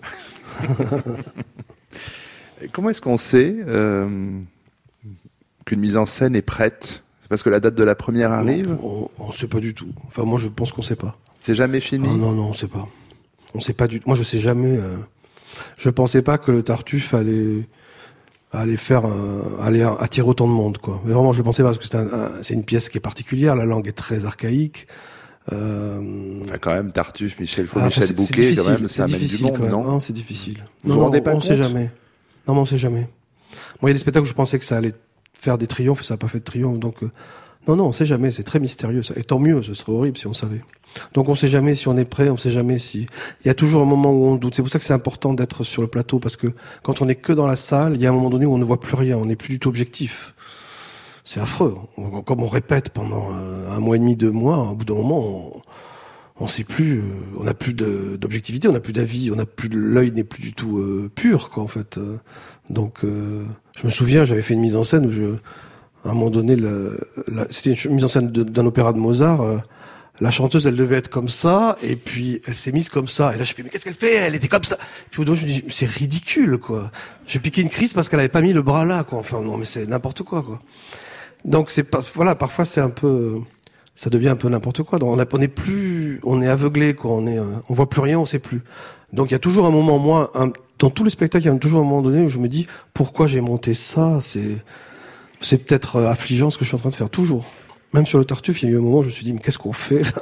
Comment est-ce qu'on sait euh, qu'une mise en scène est prête ? C'est parce que la date de la première arrive ? On ne sait pas du tout. Enfin, moi, je pense qu'on sait pas. C'est jamais fini ? Non, non, non, on sait pas. On sait pas du tout. Moi, je sais jamais... Euh... Je pensais pas que le Tartuffe allait... aller faire un, aller attirer autant de monde, quoi. Mais vraiment, je le pensais pas, parce que c'est, un, un, c'est une pièce qui est particulière, la langue est très archaïque. Euh... Enfin, quand même, Tartuffe, Michel Faux, ah, Michel c'est, Bouquet, c'est quand même, ça amène du monde, non, non, c'est difficile. Vous non, vous non, rendez pas on compte ? sait jamais. Non, mais on sait jamais. Moi, il y a des spectacles où je pensais que ça allait faire des triomphes, et ça n'a pas fait de triomphe, donc, euh... non, non, on sait jamais, c'est très mystérieux, ça. Et tant mieux, ce serait horrible si on savait. Donc on sait jamais si on est prêt, on sait jamais si... Il y a toujours un moment où on doute. C'est pour ça que c'est important d'être sur le plateau, parce que quand on est que dans la salle, il y a un moment donné où on ne voit plus rien, on n'est plus du tout objectif. C'est affreux. On, comme on répète pendant un mois et demi, deux mois, au bout d'un moment, on, on sait plus, on n'a plus de, d'objectivité, on n'a plus d'avis, on n'a plus de, l'œil n'est plus du tout euh, pur, quoi, en fait. Donc, euh, je me souviens, j'avais fait une mise en scène où je, à un moment donné, le, la, c'était une mise en scène de, d'un opéra de Mozart. Euh, La chanteuse, elle devait être comme ça, et puis elle s'est mise comme ça. Et là, je fais, mais qu'est-ce qu'elle fait ? Elle était comme ça. Puis au dos, je me dis, c'est ridicule, quoi. J'ai piqué une crise parce qu'elle avait pas mis le bras là, quoi. Enfin, non, mais c'est n'importe quoi, quoi. Donc c'est pas, voilà, parfois c'est un peu, ça devient un peu n'importe quoi. Donc on, a, on est plus, on est aveuglé, quoi. On est, on voit plus rien, on sait plus. Donc il y a toujours un moment, moi, un, dans tous les spectacles, il y a toujours un moment donné où je me dis, pourquoi j'ai monté ça ? C'est, c'est peut-être affligeant ce que je suis en train de faire, toujours. Même sur le Tartuffe, il y a eu un moment où je me suis dit, mais qu'est-ce qu'on fait là ?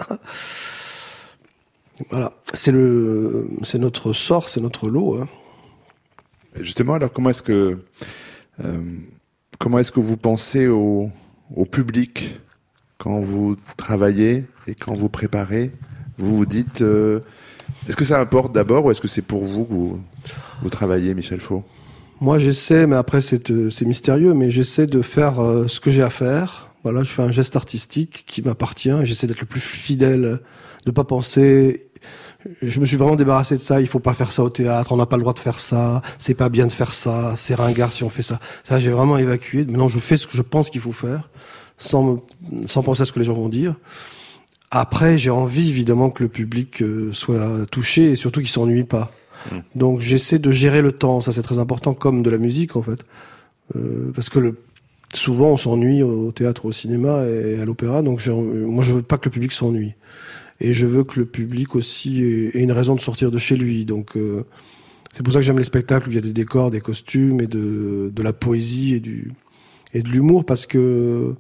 Voilà, c'est le, c'est notre sort, c'est notre lot. Hein. Justement, alors comment est-ce que, euh, comment est-ce que vous pensez au, au public quand vous travaillez et quand vous préparez ? Vous vous dites, euh, est-ce que ça importe d'abord ou est-ce que c'est pour vous que vous, vous travaillez, Michel Faux ? Moi, j'essaie, mais après c'est, c'est mystérieux, mais j'essaie de faire euh, ce que j'ai à faire. Voilà, je fais un geste artistique qui m'appartient. J'essaie d'être le plus fidèle, de pas penser. Je me suis vraiment débarrassé de ça. Il faut pas faire ça au théâtre. On n'a pas le droit de faire ça. C'est pas bien de faire ça. C'est ringard si on fait ça. Ça, j'ai vraiment évacué. Maintenant, je fais ce que je pense qu'il faut faire, sans me, sans penser à ce que les gens vont dire. Après, j'ai envie évidemment que le public soit touché et surtout qu'il s'ennuie pas. Mmh. Donc, j'essaie de gérer le temps. Ça, c'est très important, comme de la musique en fait, euh, parce que le souvent, on s'ennuie au théâtre, au cinéma et à l'opéra. Donc, j'ai, moi, je veux pas que le public s'ennuie. Et je veux que le public aussi ait, ait une raison de sortir de chez lui. Donc, euh, c'est pour ça que j'aime les spectacles où il y a des décors, des costumes et de, de la poésie et du, et de l'humour. Parce que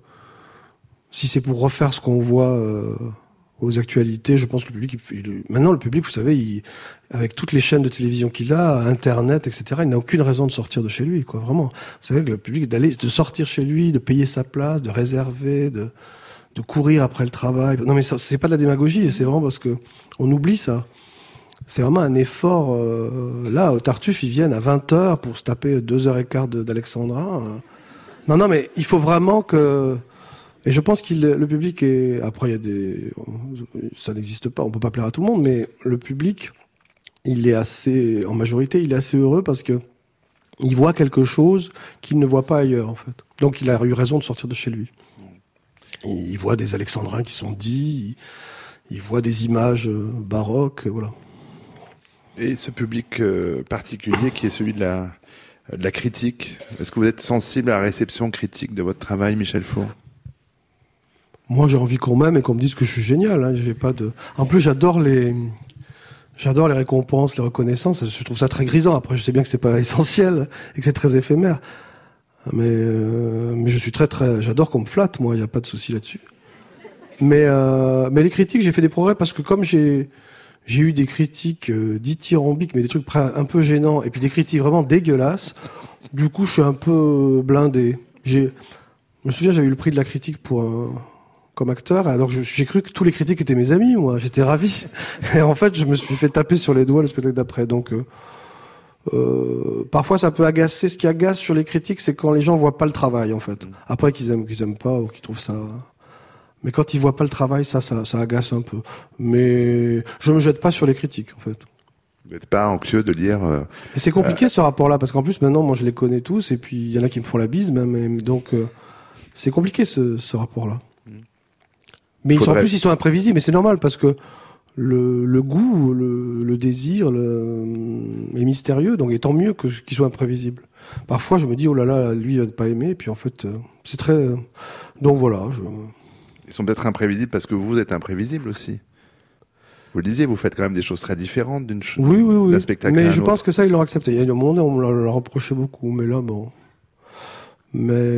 si c'est pour refaire ce qu'on voit euh, aux actualités, je pense que le public, il, il, maintenant, le public, vous savez, il, avec toutes les chaînes de télévision qu'il a, Internet, et cetera, il n'a aucune raison de sortir de chez lui, quoi, vraiment. Vous savez que le public, d'aller, de sortir chez lui, de payer sa place, de réserver, de, de courir après le travail. Non, mais ça, c'est pas de la démagogie, c'est vraiment parce que on oublie ça. C'est vraiment un effort, euh, là, au Tartuffe, ils viennent à vingt heures pour se taper deux heures et quart de, d'Alexandrin. Non, non, mais il faut vraiment que, et je pense qu'il, le public est, après il y a des, ça n'existe pas, on peut pas plaire à tout le monde, mais le public, il est assez, en majorité, il est assez heureux parce que il voit quelque chose qu'il ne voit pas ailleurs, en fait. Donc il a eu raison de sortir de chez lui. Il voit des alexandrins qui sont dits, il voit des images baroques, voilà. Et ce public euh, particulier qui est celui de la, de la critique, est-ce que vous êtes sensible à la réception critique de votre travail, Michel Faux ? Moi, j'ai envie qu'on m'aime et qu'on me dise que je suis génial. Hein. J'ai pas de. En plus, j'adore les, j'adore les récompenses, les reconnaissances. Je trouve ça très grisant. Après, je sais bien que c'est pas essentiel et que c'est très éphémère. Mais, euh, mais je suis très, très. J'adore qu'on me flatte. Moi, il y a pas de souci là-dessus. Mais, euh, mais les critiques, j'ai fait des progrès parce que comme j'ai, j'ai eu des critiques euh, dithyrambiques, mais des trucs un peu gênants, et puis des critiques vraiment dégueulasses. Du coup, je suis un peu blindé. J'ai, je me souviens, j'avais eu le prix de la critique pour un, comme acteur, alors je, j'ai cru que tous les critiques étaient mes amis, moi. J'étais ravi. Et en fait, je me suis fait taper sur les doigts le spectacle d'après. Donc, euh, euh, parfois, ça peut agacer. Ce qui agace sur les critiques, c'est quand les gens voient pas le travail, en fait. Après, qu'ils aiment, qu'ils aiment pas ou qu'ils trouvent ça. Mais quand ils voient pas le travail, ça, ça, ça agace un peu. Mais je me jette pas sur les critiques, en fait. Vous n'êtes pas anxieux de lire. Euh, et c'est compliqué euh... ce rapport-là, parce qu'en plus maintenant, moi, je les connais tous, et puis il y en a qui me font la bise, même. Et donc, euh, c'est compliqué ce, ce rapport-là. Mmh. Mais ils sont, en plus, ils sont imprévisibles, mais c'est normal parce que le, le goût, le, le désir, le, est mystérieux, donc et tant mieux que qu'ils soient imprévisibles. Parfois, je me dis oh là là, lui, il va pas aimer, et puis en fait, euh, c'est très. Euh... Donc voilà. Je... Ils sont peut-être imprévisibles parce que vous êtes imprévisible aussi. Vous le disiez, vous faites quand même des choses très différentes d'une chose, oui, oui, oui. d'un spectacle. Mais à un je autre. pense que ça, ils l'ont accepté. Il y a un moment donné, on me l'a, l'a reproché beaucoup, mais là, bon. Mais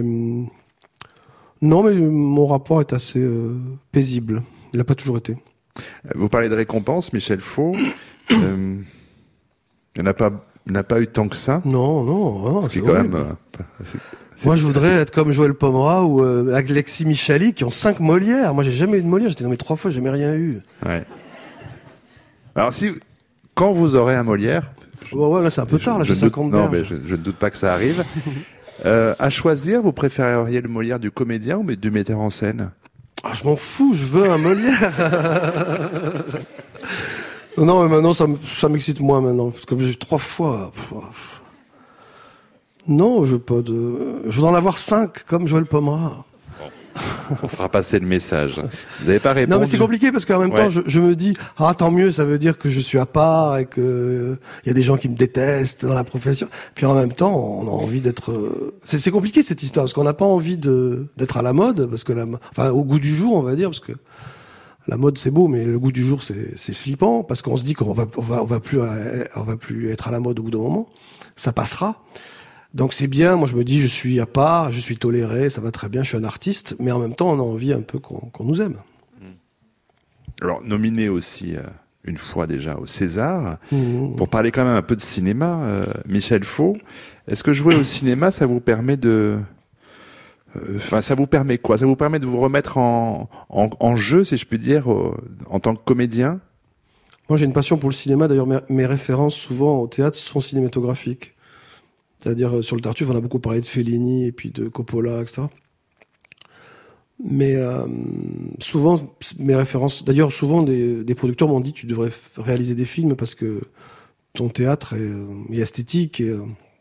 non, mais mon rapport est assez euh, paisible. Il n'a pas toujours été. Vous parlez de récompense, Michel Faux. euh, il n'y en a pas, il n'a pas eu tant que ça. Non, non, non. Ce qui c'est est quand horrible. même. Euh, c'est, c'est, Moi, je voudrais c'est... être comme Joël Pomerat ou euh, Alexis Michali qui ont cinq Molières. Moi, j'ai jamais eu de Molière. J'étais nommé trois fois, j'ai jamais rien eu. Ouais. Alors, si, quand vous aurez un Molière. Je, ouais, ouais, là, c'est un peu tard, là, j'ai cinquante Non, mais je, je ne doute pas que ça arrive. euh, à choisir, vous préféreriez le Molière du comédien ou du metteur en scène? Ah, je m'en fous, je veux un Molière. non, non, mais maintenant, ça, ça m'excite moins maintenant. Parce que j'ai trois fois. Pff, non, je veux pas de. Je voudrais en avoir cinq, comme Joël Pomerat. On fera passer le message. Vous n'avez pas répondu. Non, mais c'est compliqué parce qu'en même ouais. temps, je, je me dis, ah, tant mieux, ça veut dire que je suis à part et que il euh, y a des gens qui me détestent dans la profession. Puis en même temps, on a envie d'être. Euh... C'est, c'est compliqué cette histoire parce qu'on n'a pas envie de d'être à la mode, parce que la, enfin, au goût du jour, on va dire, parce que la mode c'est beau, mais le goût du jour c'est c'est flippant parce qu'on se dit qu'on va on va on va plus on va plus être à la mode au bout d'un moment. Ça passera. Donc c'est bien, moi je me dis je suis à part, je suis toléré, ça va très bien, je suis un artiste, mais en même temps on a envie un peu qu'on, qu'on nous aime. Alors nominé aussi euh, une fois déjà au César, mmh. pour parler quand même un peu de cinéma, euh, Michel Faux, est-ce que jouer au cinéma ça vous permet de... Enfin, euh, ça vous permet quoi? Ça vous permet de vous remettre en, en, en jeu, si je puis dire, euh, en tant que comédien? Moi j'ai une passion pour le cinéma, d'ailleurs mes, mes références souvent au théâtre sont cinématographiques. C'est-à-dire, sur le Tartuffe, on a beaucoup parlé de Fellini et puis de Coppola, et cetera. Mais euh, souvent, mes références... D'ailleurs, souvent, des, des producteurs m'ont dit « Tu devrais réaliser des films parce que ton théâtre est, est esthétique. » Et,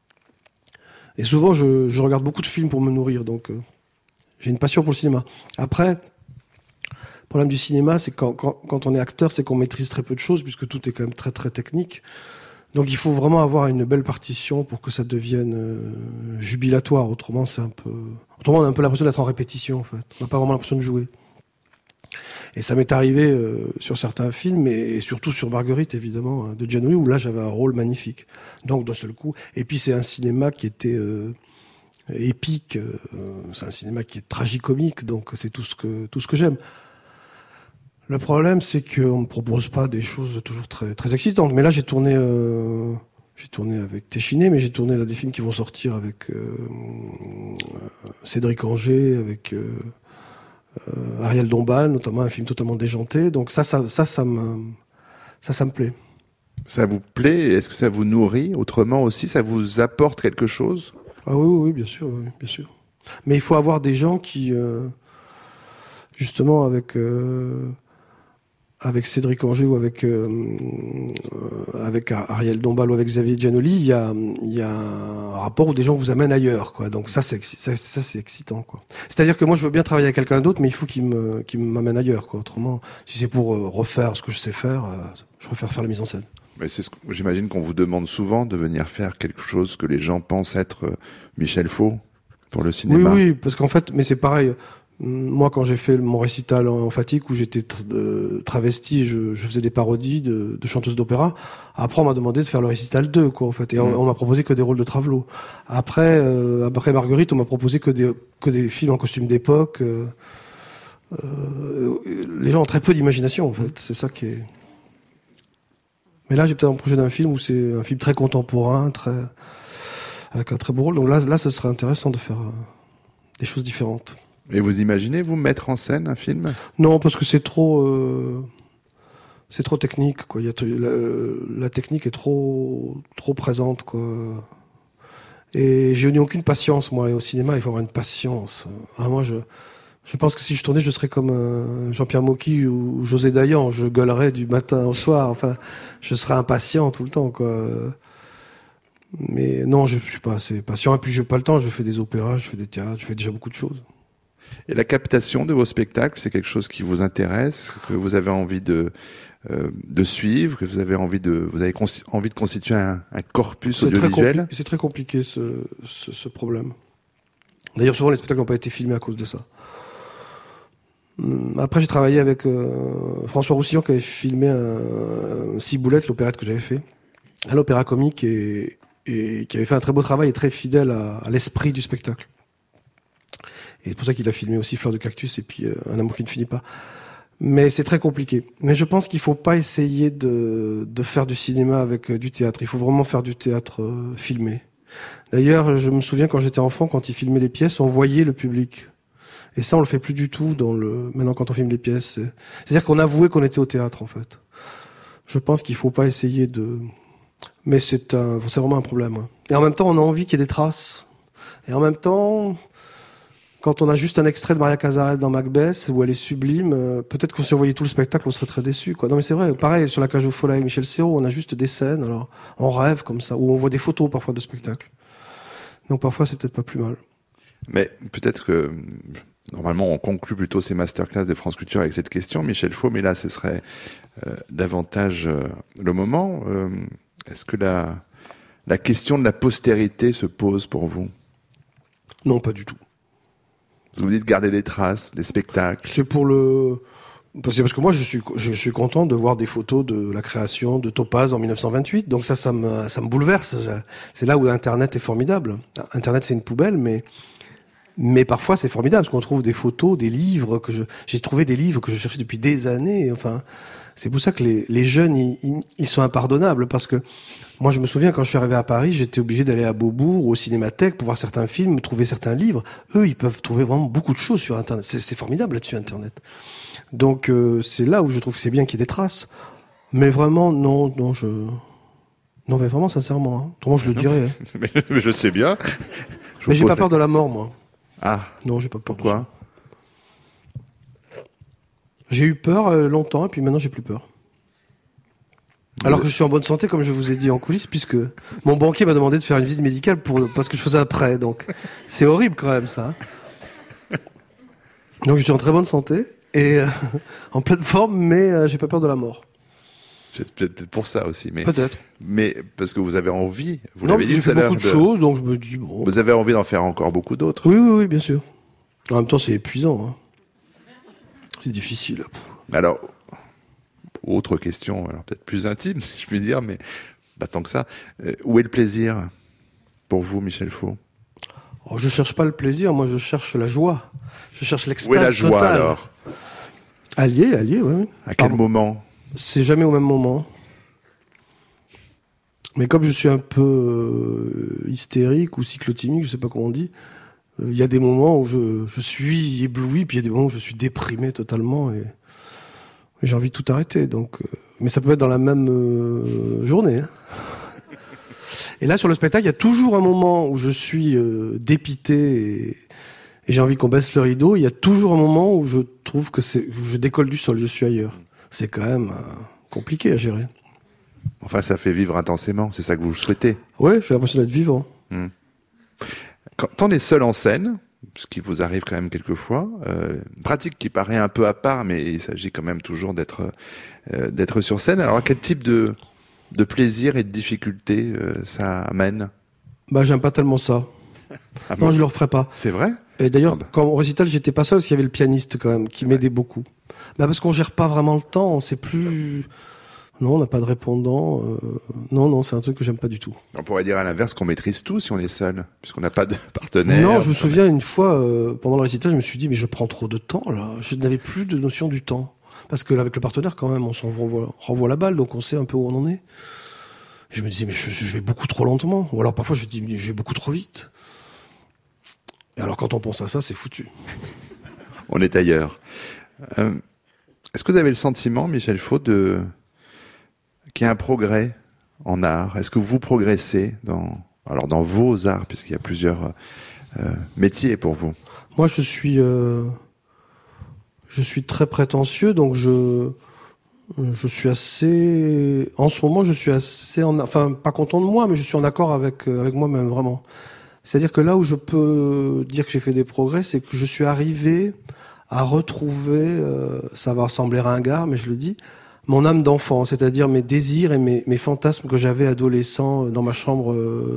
et souvent, je, je regarde beaucoup de films pour me nourrir. Donc, euh, j'ai une passion pour le cinéma. Après, le problème du cinéma, c'est que quand, quand, quand on est acteur, c'est qu'on maîtrise très peu de choses puisque tout est quand même très, très technique. Donc il faut vraiment avoir une belle partition pour que ça devienne euh, jubilatoire. Autrement, c'est un peu. Autrement, on a un peu l'impression d'être en répétition, en fait. On n'a pas vraiment l'impression de jouer. Et ça m'est arrivé euh, sur certains films, et surtout sur Marguerite, évidemment, hein, de Giannoli, où là j'avais un rôle magnifique. Donc d'un seul coup. Et puis c'est un cinéma qui était euh, épique. Euh, c'est un cinéma qui est tragicomique. Donc c'est tout ce que tout ce que j'aime. Le problème, c'est qu'on me propose pas des choses toujours très très excitantes. Mais là, j'ai tourné, euh, j'ai tourné avec Téchiné, mais j'ai tourné là des films qui vont sortir avec euh, Cédric Angers, avec euh, euh, Ariel Dombal, notamment un film totalement déjanté. Donc ça, ça, ça, ça me, ça, ça me plaît. Ça vous plaît? Est-ce que ça vous nourrit autrement aussi? Ça vous apporte quelque chose? Ah oui, oui, oui, bien sûr, oui, bien sûr. Mais il faut avoir des gens qui, euh, justement, avec euh, avec Cédric Angers ou avec euh, euh, avec Ariel Dombal ou avec Xavier Giannoli, il y a il y a un rapport où des gens vous amènent ailleurs, quoi. Donc ça c'est ça, ça c'est excitant, quoi. C'est-à-dire que moi je veux bien travailler avec quelqu'un d'autre, mais il faut qu'il me qu'il m'amène ailleurs, quoi. Autrement, si c'est pour euh, refaire ce que je sais faire, euh, je préfère faire la mise en scène. Mais c'est ce que, j'imagine qu'on vous demande souvent de venir faire quelque chose que les gens pensent être euh, Michel Faux pour le cinéma. Oui, oui, parce qu'en fait, mais c'est pareil. Moi, quand j'ai fait mon récital en emphatique où j'étais tra- travesti, je, je faisais des parodies de, de chanteuses d'opéra. Après, on m'a demandé de faire le récital deux, quoi, en fait. Et on, mmh. on m'a proposé que des rôles de Travelot. Après, euh, après Marguerite, on m'a proposé que des, que des films en costume d'époque. Euh, euh, les gens ont très peu d'imagination, en fait. C'est ça qui est... Mais là, j'ai peut-être un projet d'un film où c'est un film très contemporain, très, avec un très beau rôle. Donc là, là, ce serait intéressant de faire euh, des choses différentes. Et vous imaginez, vous, mettre en scène un film ? Non, parce que c'est trop, euh, c'est trop technique, quoi. Il y a, la, la technique est trop, trop présente, quoi. Et je n'ai aucune patience, moi. Et au cinéma, il faut avoir une patience. Ah, moi, je, je pense que si je tournais, je serais comme euh, Jean-Pierre Mocky ou, ou José Dayan. Je gueulerais du matin au soir. Enfin, je serais impatient tout le temps, quoi. Mais non, je, je suis pas assez patient. Et puis, je n'ai pas le temps. Je fais des opéras, je fais des théâtres, je fais déjà beaucoup de choses. Et la captation de vos spectacles, c'est quelque chose qui vous intéresse, que vous avez envie de euh, de suivre, que vous avez envie de vous avez consti- envie de constituer un, un corpus c'est audiovisuel. Très compli- c'est très compliqué ce, ce, ce problème. D'ailleurs, souvent les spectacles n'ont pas été filmés à cause de ça. Après, j'ai travaillé avec euh, François Roussillon qui avait filmé un, un Ciboulette, l'opérette que j'avais fait, à l'Opéra Comique, et, et qui avait fait un très beau travail et très fidèle à, à l'esprit du spectacle. Et c'est pour ça qu'il a filmé aussi Fleur de Cactus et puis euh, Un amour qui ne finit pas. Mais c'est très compliqué. Mais je pense qu'il faut pas essayer de, de faire du cinéma avec euh, du théâtre. Il faut vraiment faire du théâtre euh, filmé. D'ailleurs, je me souviens quand j'étais enfant, quand ils filmaient les pièces, on voyait le public. Et ça, on le fait plus du tout dans le, maintenant quand on filme les pièces. C'est... C'est-à-dire qu'on avouait qu'on était au théâtre, en fait. Je pense qu'il faut pas essayer de, mais c'est un, c'est vraiment un problème. Hein. Et en même temps, on a envie qu'il y ait des traces. Et en même temps, quand on a juste un extrait de Maria Cazares dans Macbeth, où elle est sublime, euh, peut-être qu'on si on voyait tout le spectacle, on serait très déçu, quoi. Non, mais c'est vrai. Pareil, sur La Cage aux Folles avec Michel Serrault, on a juste des scènes, alors, on rêve comme ça, ou on voit des photos, parfois, de spectacles. Donc, parfois, c'est peut-être pas plus mal. Mais peut-être que, normalement, on conclut plutôt ces masterclass de France Culture avec cette question, Michel Faux, mais là, ce serait euh, davantage euh, le moment. Euh, est-ce que la, la question de la postérité se pose pour vous ? Non, pas du tout. Vous dites garder des traces, des spectacles. C'est pour le... Parce que, parce que moi, je suis, je suis content de voir des photos de la création de Topaz en mille neuf cent vingt-huit. Donc ça, ça me, ça me bouleverse. C'est là où Internet est formidable. Internet, c'est une poubelle, mais, mais parfois, c'est formidable parce qu'on trouve des photos, des livres que je, j'ai trouvé des livres que je cherchais depuis des années. Enfin, c'est pour ça que les, les jeunes, ils, ils sont impardonnables parce que moi, je me souviens, quand je suis arrivé à Paris, j'étais obligé d'aller à Beaubourg, au Cinémathèque, pour voir certains films, trouver certains livres. Eux, ils peuvent trouver vraiment beaucoup de choses sur Internet. C'est, c'est formidable là-dessus, Internet. Donc, euh, c'est là où je trouve que c'est bien qu'il y ait des traces. Mais vraiment, non, non, je... Non, mais vraiment, sincèrement. Hein. Autrement, je le dirais. Hein. mais, mais je sais bien. Je mais j'ai pas peur de la mort, moi. Ah. Non, j'ai pas peur. Pourquoi ? J'ai eu peur euh, longtemps, et puis maintenant, j'ai plus peur. Alors que je suis en bonne santé, comme je vous ai dit en coulisses, puisque mon banquier m'a demandé de faire une visite médicale pour, parce que je faisais un prêt, donc c'est horrible quand même ça. Donc je suis en très bonne santé et euh, en pleine forme, mais euh, j'ai pas peur de la mort. C'est peut-être pour ça aussi, mais peut-être. Mais parce que vous avez envie. Vous non, l'avez dit j'ai tout à fait l'heure. beaucoup de, de choses, donc je me dis bon. Vous avez envie d'en faire encore beaucoup d'autres. Oui, oui, oui, bien sûr. En même temps, c'est épuisant. Hein. C'est difficile. Alors. Autre question, alors peut-être plus intime, si je puis dire, mais pas tant que ça. Euh, où est le plaisir pour vous, Michel Faux ? Oh, je cherche pas le plaisir, moi je cherche la joie. Je cherche l'extase totale. Où est la joie totale. alors ? Allié, allié, oui. oui. À quel Pardon. moment ? C'est jamais au même moment. Mais comme je suis un peu euh, hystérique ou cyclotimique, je sais pas comment on dit, il euh, y a des moments où je, je suis ébloui, puis il y a des moments où je suis déprimé totalement et... J'ai envie de tout arrêter, donc. Euh, mais ça peut être dans la même euh, journée. Hein. Et là, sur le spectacle, il y a toujours un moment où je suis euh, dépité et, et j'ai envie qu'on baisse le rideau. Il y a toujours un moment où je trouve que c'est, où je décolle du sol, je suis ailleurs. C'est quand même euh, compliqué à gérer. Enfin, ça fait vivre intensément. C'est ça que vous souhaitez. Ouais, j'ai l'impression d'être vivant. Hum. Quand on est seul en scène, ce qui vous arrive quand même quelquefois, euh, une pratique qui paraît un peu à part, mais il s'agit quand même toujours d'être euh, d'être sur scène. Alors, quel type de de plaisir et de difficulté euh, ça amène ? Bah, j'aime pas tellement ça. Ah non, bon ? je le referai pas. C'est vrai ? Et d'ailleurs, Ah bah. quand au récital, j'étais pas seul, parce qu'il y avait le pianiste quand même, qui m'aidait beaucoup. Bah parce qu'on gère pas vraiment le temps, on sait plus... Non, on n'a pas de répondant. Euh... Non, non, c'est un truc que j'aime pas du tout. On pourrait dire à l'inverse qu'on maîtrise tout si on est seul, puisqu'on n'a pas de partenaire. Non, je me souviens une fois, euh, pendant le récital, je me suis dit, mais je prends trop de temps, là. Je n'avais plus de notion du temps. Parce que là, avec le partenaire, quand même, on s'en renvoie, renvoie la balle, donc on sait un peu où on en est. Et je me disais, mais je, je vais beaucoup trop lentement. Ou alors parfois, je me dis, mais je vais beaucoup trop vite. Et alors, quand on pense à ça, c'est foutu. On est ailleurs. Euh, est-ce que vous avez le sentiment, Michel Faux, de... qu'il y a un progrès en art? Est-ce que vous progressez dans, alors dans vos arts, puisqu'il y a plusieurs euh, métiers pour vous? Moi, je suis, euh, je suis très prétentieux, donc je, je suis assez, en ce moment, je suis assez, en, enfin, pas content de moi, mais je suis en accord avec, avec moi-même, vraiment. C'est-à-dire que là où je peux dire que j'ai fait des progrès, c'est que je suis arrivé à retrouver, euh, ça va sembler ringard, mais je le dis, mon âme d'enfant, c'est-à-dire mes désirs et mes, mes fantasmes que j'avais adolescent dans ma chambre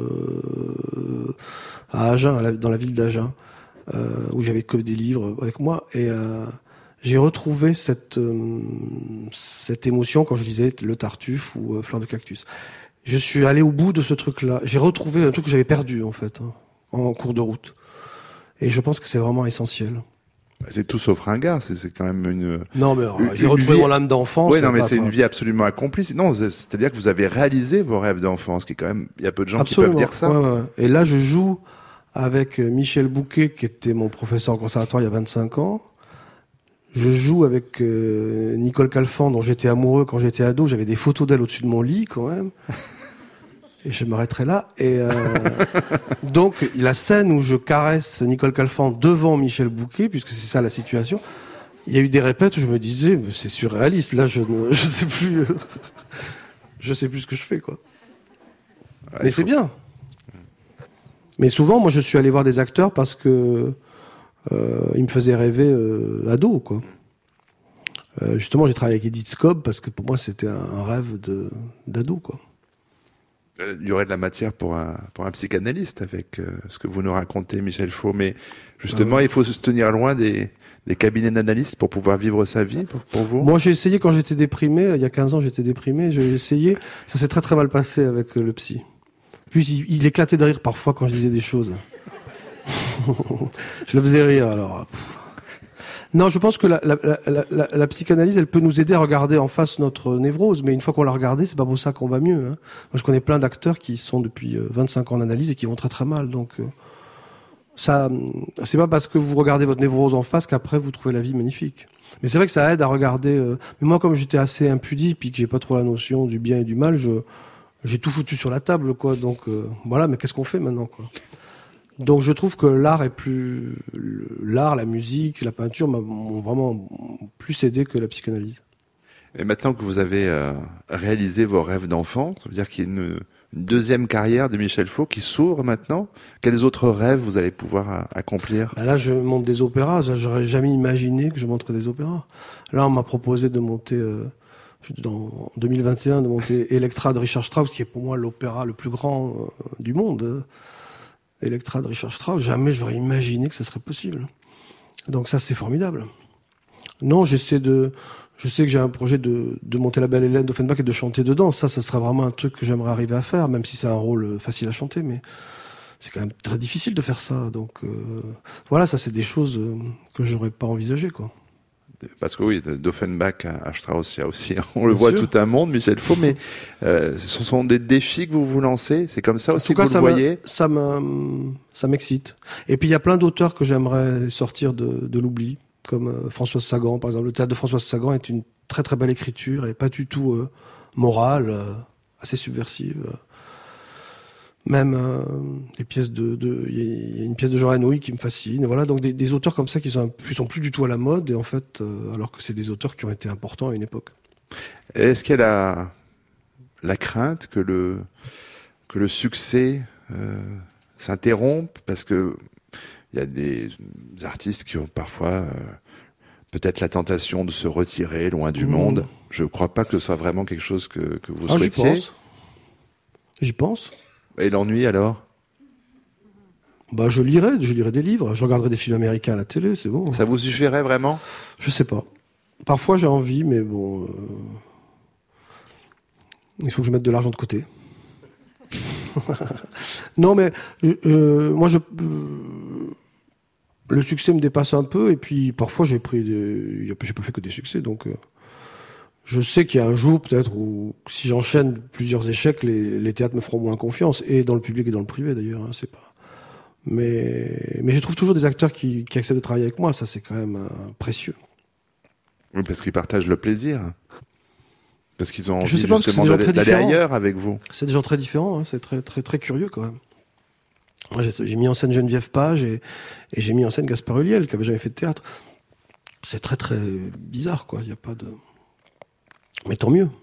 euh, à Agen, à la, dans la ville d'Agen, euh, où j'avais que des livres avec moi. Et euh, j'ai retrouvé cette, euh, cette émotion quand je lisais Le Tartuffe ou euh, Fleur de cactus. Je suis allé au bout de ce truc-là. J'ai retrouvé un truc que j'avais perdu, en fait, hein, en cours de route. Et je pense que c'est vraiment essentiel. C'est tout sauf ringard, c'est, c'est quand même une... Non, mais alors, une, j'ai retrouvé vie... mon âme d'enfance. Oui, non, mais pas, c'est pas... une vie absolument accomplie. Non, c'est-à-dire que vous avez réalisé vos rêves d'enfance, qui est quand même... Il y a peu de gens Absolument. qui peuvent dire ça. Ouais, ouais. Et là, je joue avec Michel Bouquet, qui était mon professeur au conservatoire il y a vingt-cinq ans. Je joue avec euh, Nicole Calfan, dont j'étais amoureux quand j'étais ado. J'avais des photos d'elle au-dessus de mon lit, quand même. Et je m'arrêterai là. Et euh, donc, la scène où je caresse Nicole Calfan devant Michel Bouquet, puisque c'est ça la situation, il y a eu des répètes où je me disais, c'est surréaliste. Là, je ne je sais plus, euh, je sais plus ce que je fais, quoi. Ouais, Mais c'est faut... bien. Mais souvent, moi, je suis allé voir des acteurs parce que euh, ils me faisaient rêver euh, ado, quoi. Euh, justement, j'ai travaillé avec Edith Scobb parce que pour moi, c'était un, un rêve de d'ado, quoi. Il y aurait de la matière pour un, pour un psychanalyste avec euh, ce que vous nous racontez, Michel Faux. Mais justement, ah ouais. il faut se tenir loin des, des cabinets d'analystes pour pouvoir vivre sa vie, pour, pour vous. Moi, j'ai essayé quand j'étais déprimé. Il y a quinze ans, j'étais déprimé. J'ai essayé. Ça s'est très très mal passé avec le psy. Puis il, il éclatait de rire parfois quand je disais des choses. Je le faisais rire, alors. Pff. Non, je pense que la, la, la, la, la psychanalyse, elle peut nous aider à regarder en face notre névrose, mais une fois qu'on l'a regardée, c'est pas pour ça qu'on va mieux. Hein. Moi, je connais plein d'acteurs qui sont depuis vingt-cinq ans en analyse et qui vont très très mal. Donc, euh, ça, c'est pas parce que vous regardez votre névrose en face qu'après vous trouvez la vie magnifique. Mais c'est vrai que ça aide à regarder. Euh, mais moi, comme j'étais assez impudique, puis que j'ai pas trop la notion du bien et du mal, je j'ai tout foutu sur la table, quoi. Donc euh, voilà. Mais qu'est-ce qu'on fait maintenant, quoi? Donc je trouve que l'art est plus l'art, la musique, la peinture m'ont vraiment plus aidé que la psychanalyse. Et maintenant que vous avez euh, réalisé vos rêves d'enfant, ça veut dire qu'il y a une, une deuxième carrière de Michel Faux qui s'ouvre maintenant. Quels autres rêves vous allez pouvoir a, accomplir? Bah là, je monte des opéras. J'aurais jamais imaginé que je monterais des opéras. Là, on m'a proposé de monter euh, dans deux mille vingt et un de monter Elektra de Richard Strauss, qui est pour moi l'opéra le plus grand euh, du monde. Elektra de Richard Strauss, jamais j'aurais imaginé que ce serait possible. Donc ça, c'est formidable. Non, j'essaie de, je sais que j'ai un projet de, de monter La Belle Hélène d'Offenbach et de chanter dedans. Ça, ça serait vraiment un truc que j'aimerais arriver à faire, même si c'est un rôle facile à chanter, mais c'est quand même très difficile de faire ça. Donc euh, voilà, ça, c'est des choses que j'aurais pas envisagées, quoi. Parce que oui, d'Offenbach à Strauss, il y a aussi, on le Bien voit sûr. tout un monde, Michel Faux, mais euh, ce sont des défis que vous vous lancez. C'est comme ça aussi en tout que cas, vous ça le voyez. Ça me, ça m'excite. Et puis il y a plein d'auteurs que j'aimerais sortir de, de l'oubli, comme euh, Françoise Sagan, par exemple. Le théâtre de Françoise Sagan est une très très belle écriture et pas du tout euh, morale, euh, assez subversive. Même euh, les pièces de, de, il y a une pièce de Jean Anouilh qui me fascine. Et voilà, donc des, des auteurs comme ça qui sont, qui sont plus du tout à la mode, et en fait, euh, alors que c'est des auteurs qui ont été importants à une époque. Est-ce qu'il y a la, la crainte que le, que le succès euh, s'interrompe parce que il y a des artistes qui ont parfois euh, peut-être la tentation de se retirer loin du mmh. monde. Je ne crois pas que ce soit vraiment quelque chose que, que vous ah, souhaitiez. J'y pense. J'y pense. Et l'ennui alors? Bah, je lirais, je lirais des livres, je regarderais des films américains à la télé, c'est bon. Ça vous suffirait vraiment? Je sais pas. Parfois j'ai envie, mais bon, euh... il faut que je mette de l'argent de côté. Non, mais euh, moi, je, euh, le succès me dépasse un peu, et puis parfois j'ai pris des, j'ai pas fait que des succès, donc euh, je sais qu'il y a un jour peut-être où si j'enchaîne plusieurs échecs, les, les théâtres me feront moins confiance, et dans le public et dans le privé d'ailleurs, hein, c'est pas. Mais mais je trouve toujours des acteurs qui, qui acceptent de travailler avec moi, ça c'est quand même euh, précieux. Oui, parce qu'ils partagent le plaisir. Parce qu'ils ont envie je sais pas, justement d'aller, d'aller ailleurs avec vous. C'est des gens très différents, hein, c'est très très très curieux quand même. Moi, j'ai, j'ai mis en scène Geneviève Page et, et j'ai mis en scène Gaspard Ulliel, qui avait jamais fait de théâtre. C'est très très bizarre, quoi. Il y a pas de. Mais tant mieux.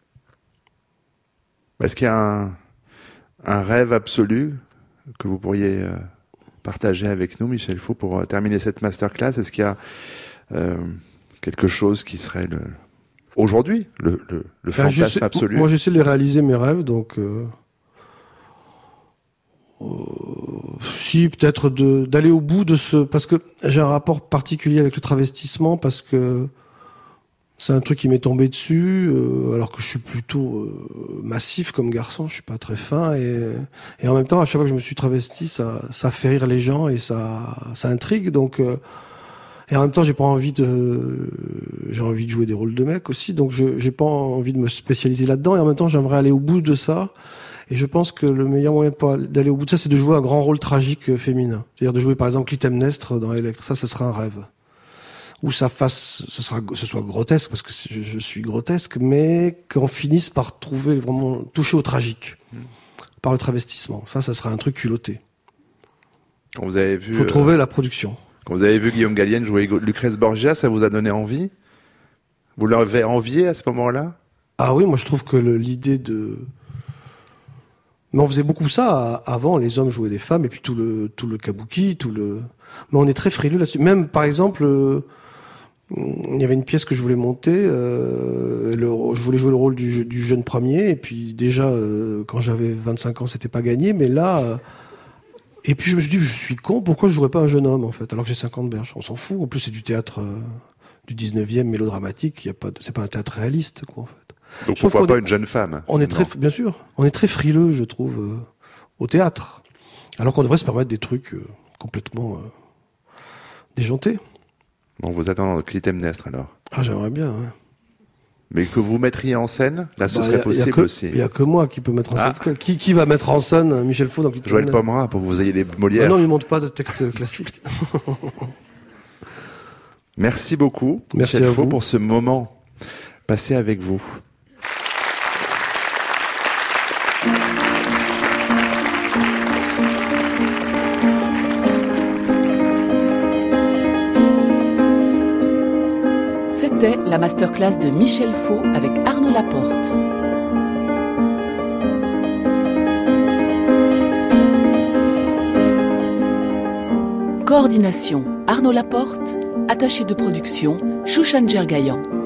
Est-ce qu'il y a un, un rêve absolu que vous pourriez euh, partager avec nous, Michel Faux, pour euh, terminer cette masterclass? Est-ce qu'il y a euh, quelque chose qui serait le aujourd'hui, le, le, le fantasme j'essaie, absolu? Moi, j'essaie de les réaliser, mes rêves, donc... Euh, euh, si, peut-être de, d'aller au bout de ce... Parce que j'ai un rapport particulier avec le travestissement, parce que c'est un truc qui m'est tombé dessus, euh, alors que je suis plutôt euh, massif comme garçon, je suis pas très fin, et, et en même temps, à chaque fois que je me suis travesti, ça, ça fait rire les gens, et ça, ça intrigue, donc... Euh, Et en même temps, j'ai pas envie de, j'ai envie de jouer des rôles de mec aussi, donc je, j'ai pas envie de me spécialiser là-dedans. Et en même temps, j'aimerais aller au bout de ça. Et je pense que le meilleur moyen de d'aller au bout de ça, c'est de jouer un grand rôle tragique féminin. C'est-à-dire de jouer, par exemple, Clytemnestre dans Electra. Ça, ce sera un rêve. Où ça fasse, ce sera, ce soit grotesque, parce que je, je suis grotesque, mais qu'on finisse par trouver vraiment, toucher au tragique. Mmh. Par le travestissement. Ça, ça sera un truc culotté. Vous avez vu. Faut euh... trouver la production. Quand vous avez vu Guillaume Gallienne jouer Lucrèce Borgia, ça vous a donné envie? Vous l'avez envié à ce moment-là? Ah oui, moi je trouve que le, l'idée de... Mais on faisait beaucoup ça avant, les hommes jouaient des femmes, et puis tout le, tout le kabuki, tout le... Mais on est très frileux là-dessus. Même, par exemple, euh, il y avait une pièce que je voulais monter, euh, le, je voulais jouer le rôle du, du jeune premier, et puis déjà, euh, quand j'avais vingt-cinq ans, c'était pas gagné, mais là... Euh, Et puis je me suis dit, je suis con, pourquoi je jouerais pas un jeune homme en fait, alors que j'ai cinquante berges? On s'en fout. En plus c'est du théâtre euh, du dix-neuvième mélodramatique. Il y a pas, de, c'est pas un théâtre réaliste quoi en fait. Donc Sauf pourquoi pas est, une jeune femme? On est très, bien sûr, on est très frileux, je trouve, euh, au théâtre, alors qu'on devrait se permettre des trucs euh, complètement euh, déjantés. On vous attend Clytemnestre alors. Ah j'aimerais bien. Ouais. Mais que vous mettriez en scène, là, ce bah, serait y a, possible y a que, aussi. Il n'y a que moi qui peut mettre en scène. Ah. Qui, qui va mettre en scène Michel Faux dans Clytemnestre? Joël Pomera, pour que vous ayez des Molières. Ah non, il ne monte pas de texte classique. Merci beaucoup, Merci Michel à Faux, vous. pour ce moment passé avec vous. C'était la masterclass de Michel Faux avec Arnaud Laporte. Coordination Arnaud Laporte, attaché de production Chouchan Djergayan.